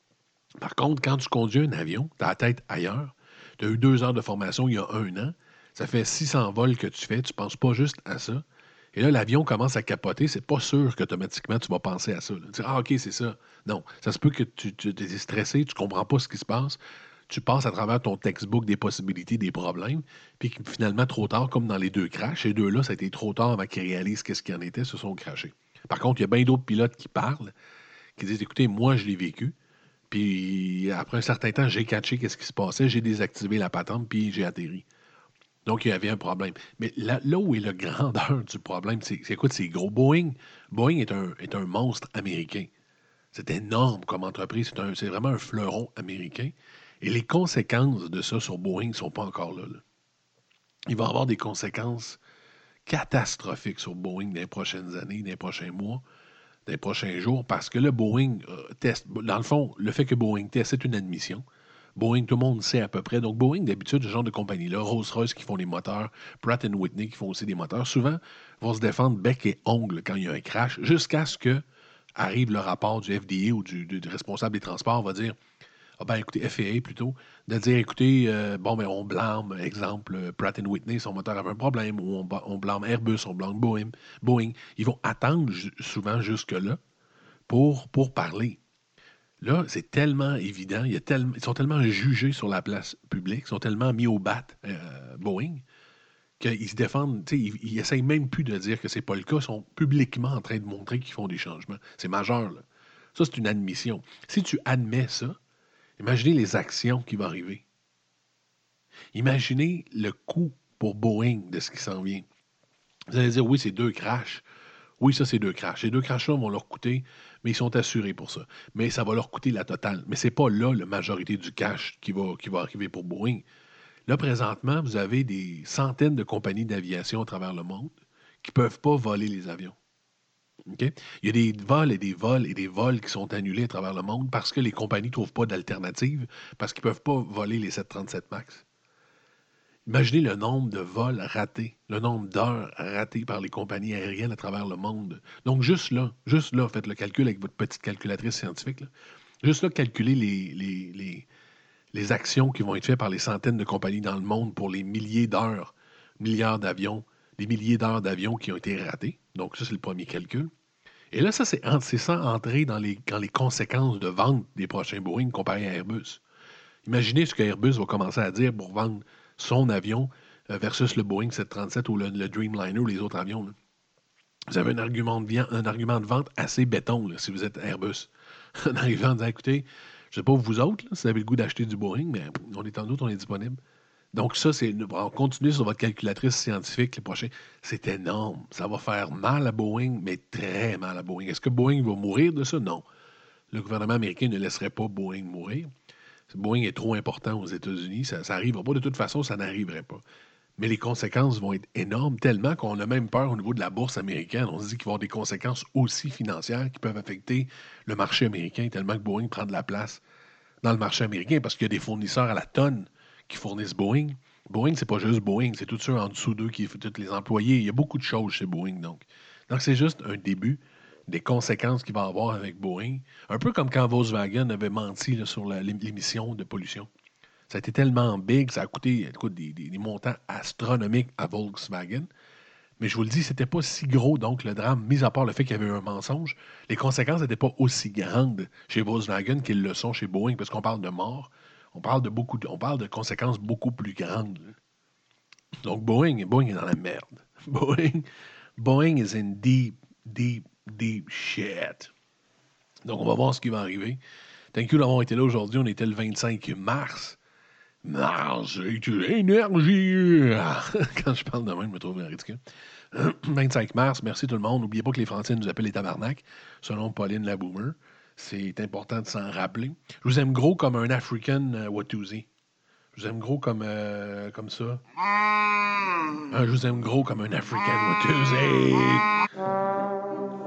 Par contre, quand tu conduis un avion, tu as la tête ailleurs, tu as eu deux heures de formation il y a un an, ça fait six cents vols que tu fais, tu ne penses pas juste à ça. Et là, l'avion commence à capoter, c'est pas sûr qu'automatiquement tu vas penser à ça. Là. Tu dis, ah, OK, c'est ça. Non, ça se peut que tu, tu es stressé, tu comprends pas ce qui se passe, tu passes à travers ton textbook des possibilités, des problèmes, puis finalement, trop tard, comme dans les deux crashs, ces deux-là, ça a été trop tard avant qu'ils réalisent qu'est-ce qu'il y en était, se sont crashés. Par contre, il y a bien d'autres pilotes qui parlent, qui disent, écoutez, moi, je l'ai vécu, puis après un certain temps, j'ai catché qu'est-ce qui se passait, j'ai désactivé la patente, puis j'ai atterri. Donc, il y avait un problème. Mais là, là où est la grandeur du problème, c'est, c'est écoute, c'est gros. Boeing, Boeing est un, est un monstre américain. C'est énorme comme entreprise. C'est, un, c'est vraiment un fleuron américain. Et les conséquences de ça sur Boeing ne sont pas encore là, là. Il va y avoir des conséquences catastrophiques sur Boeing dans les prochaines années, dans les prochains mois, dans les prochains jours, parce que là, Boeing euh, teste. Dans le fond, le fait que Boeing teste, c'est une admission. Boeing, tout le monde sait à peu près. Donc, Boeing, d'habitude, ce genre de compagnie-là, Rolls-Royce qui font les moteurs, Pratt and Whitney qui font aussi des moteurs, souvent vont se défendre bec et ongle quand il y a un crash, jusqu'à ce que arrive le rapport du F D A ou du, du, du responsable des transports, va dire, ah ben écoutez, F A A plutôt, de dire, écoutez, euh, bon, ben on blâme, exemple, Pratt and Whitney, son moteur avait un problème, ou on, on blâme Airbus, on blâme Boeing. Boeing. Ils vont attendre ju- souvent jusque-là pour, pour parler. Là, c'est tellement évident, il y a tellement, ils sont tellement jugés sur la place publique, ils sont tellement mis au bat, euh, Boeing, qu'ils se défendent, tu sais, ils, ils essayent même plus de dire que c'est pas le cas, ils sont publiquement en train de montrer qu'ils font des changements. C'est majeur, là. Ça, c'est une admission. Si tu admets ça, imaginez les actions qui vont arriver. Imaginez le coût pour Boeing de ce qui s'en vient. Vous allez dire, oui, c'est deux crashs. Oui, ça, c'est deux crashs. Ces deux crashs-là vont leur coûter, mais ils sont assurés pour ça. Mais ça va leur coûter la totale. Mais c'est pas là la majorité du cash qui va, qui va arriver pour Boeing. Là, présentement, vous avez des centaines de compagnies d'aviation à travers le monde qui ne peuvent pas voler les avions. Okay? Il y a des vols et des vols et des vols qui sont annulés à travers le monde parce que les compagnies ne trouvent pas d'alternative, parce qu'ils ne peuvent pas voler les sept cent trente-sept MAX. Imaginez le nombre de vols ratés, le nombre d'heures ratées par les compagnies aériennes à travers le monde. Donc, juste là, juste là, faites le calcul avec votre petite calculatrice scientifique. Là. Juste là, calculez les, les, les, les actions qui vont être faites par les centaines de compagnies dans le monde pour les milliers d'heures, milliards d'avions, les milliers d'heures d'avions qui ont été ratés. Donc, ça, c'est le premier calcul. Et là, ça, c'est, c'est sans entrer dans les, dans les conséquences de vente des prochains Boeing comparé à Airbus. Imaginez ce que Airbus va commencer à dire pour vendre son avion versus le Boeing sept cent trente-sept ou le, le Dreamliner ou les autres avions. Là. Vous avez un argument de, vi- un argument de vente assez béton là, si vous êtes Airbus. En arrivant en disant, écoutez, je ne sais pas vous autres, là, si vous avez le goût d'acheter du Boeing, mais on est en doute, on est disponible. Donc ça, c'est continuez sur votre calculatrice scientifique les prochains. C'est énorme. Ça va faire mal à Boeing, mais très mal à Boeing. Est-ce que Boeing va mourir de ça? Non. Le gouvernement américain ne laisserait pas Boeing mourir. Boeing est trop important aux États-Unis. Ça n'arrivera pas. De toute façon, ça n'arriverait pas. Mais les conséquences vont être énormes, tellement qu'on a même peur au niveau de la bourse américaine. On se dit qu'il va y avoir des conséquences aussi financières qui peuvent affecter le marché américain, tellement que Boeing prend de la place dans le marché américain parce qu'il y a des fournisseurs à la tonne qui fournissent Boeing. Boeing, c'est pas juste Boeing, c'est tous ceux en dessous d'eux qui font tous les employés. Il y a beaucoup de choses chez Boeing, donc. Donc, c'est juste un début des conséquences qu'il va avoir avec Boeing. Un peu comme quand Volkswagen avait menti là, sur la, l'émission de pollution. Ça a été tellement big, ça a coûté écoute, des, des, des montants astronomiques à Volkswagen. Mais je vous le dis, c'était pas si gros, donc, le drame, mis à part le fait qu'il y avait eu un mensonge, les conséquences n'étaient pas aussi grandes chez Volkswagen qu'elles le sont chez Boeing, parce qu'on parle de mort, on parle de beaucoup de, on parle de conséquences beaucoup plus grandes. Donc, Boeing, Boeing est dans la merde. Boeing, Boeing is in deep, deep, deep shit. Donc, on va voir ce qui va arriver. Thank you d'avoir été là aujourd'hui. On était le vingt-cinq mars. Mars, c'est l'énergie! Quand je parle de même, je me trouve ridicule. vingt-cinq mars, merci tout le monde. N'oubliez pas que les Français nous appellent les tabarnak, selon Pauline la Boomer. C'est important de s'en rappeler. Je vous aime gros comme un African uh, Watusi. Je vous aime gros comme, euh, comme ça. Ah, je vous aime gros comme un African Watusi.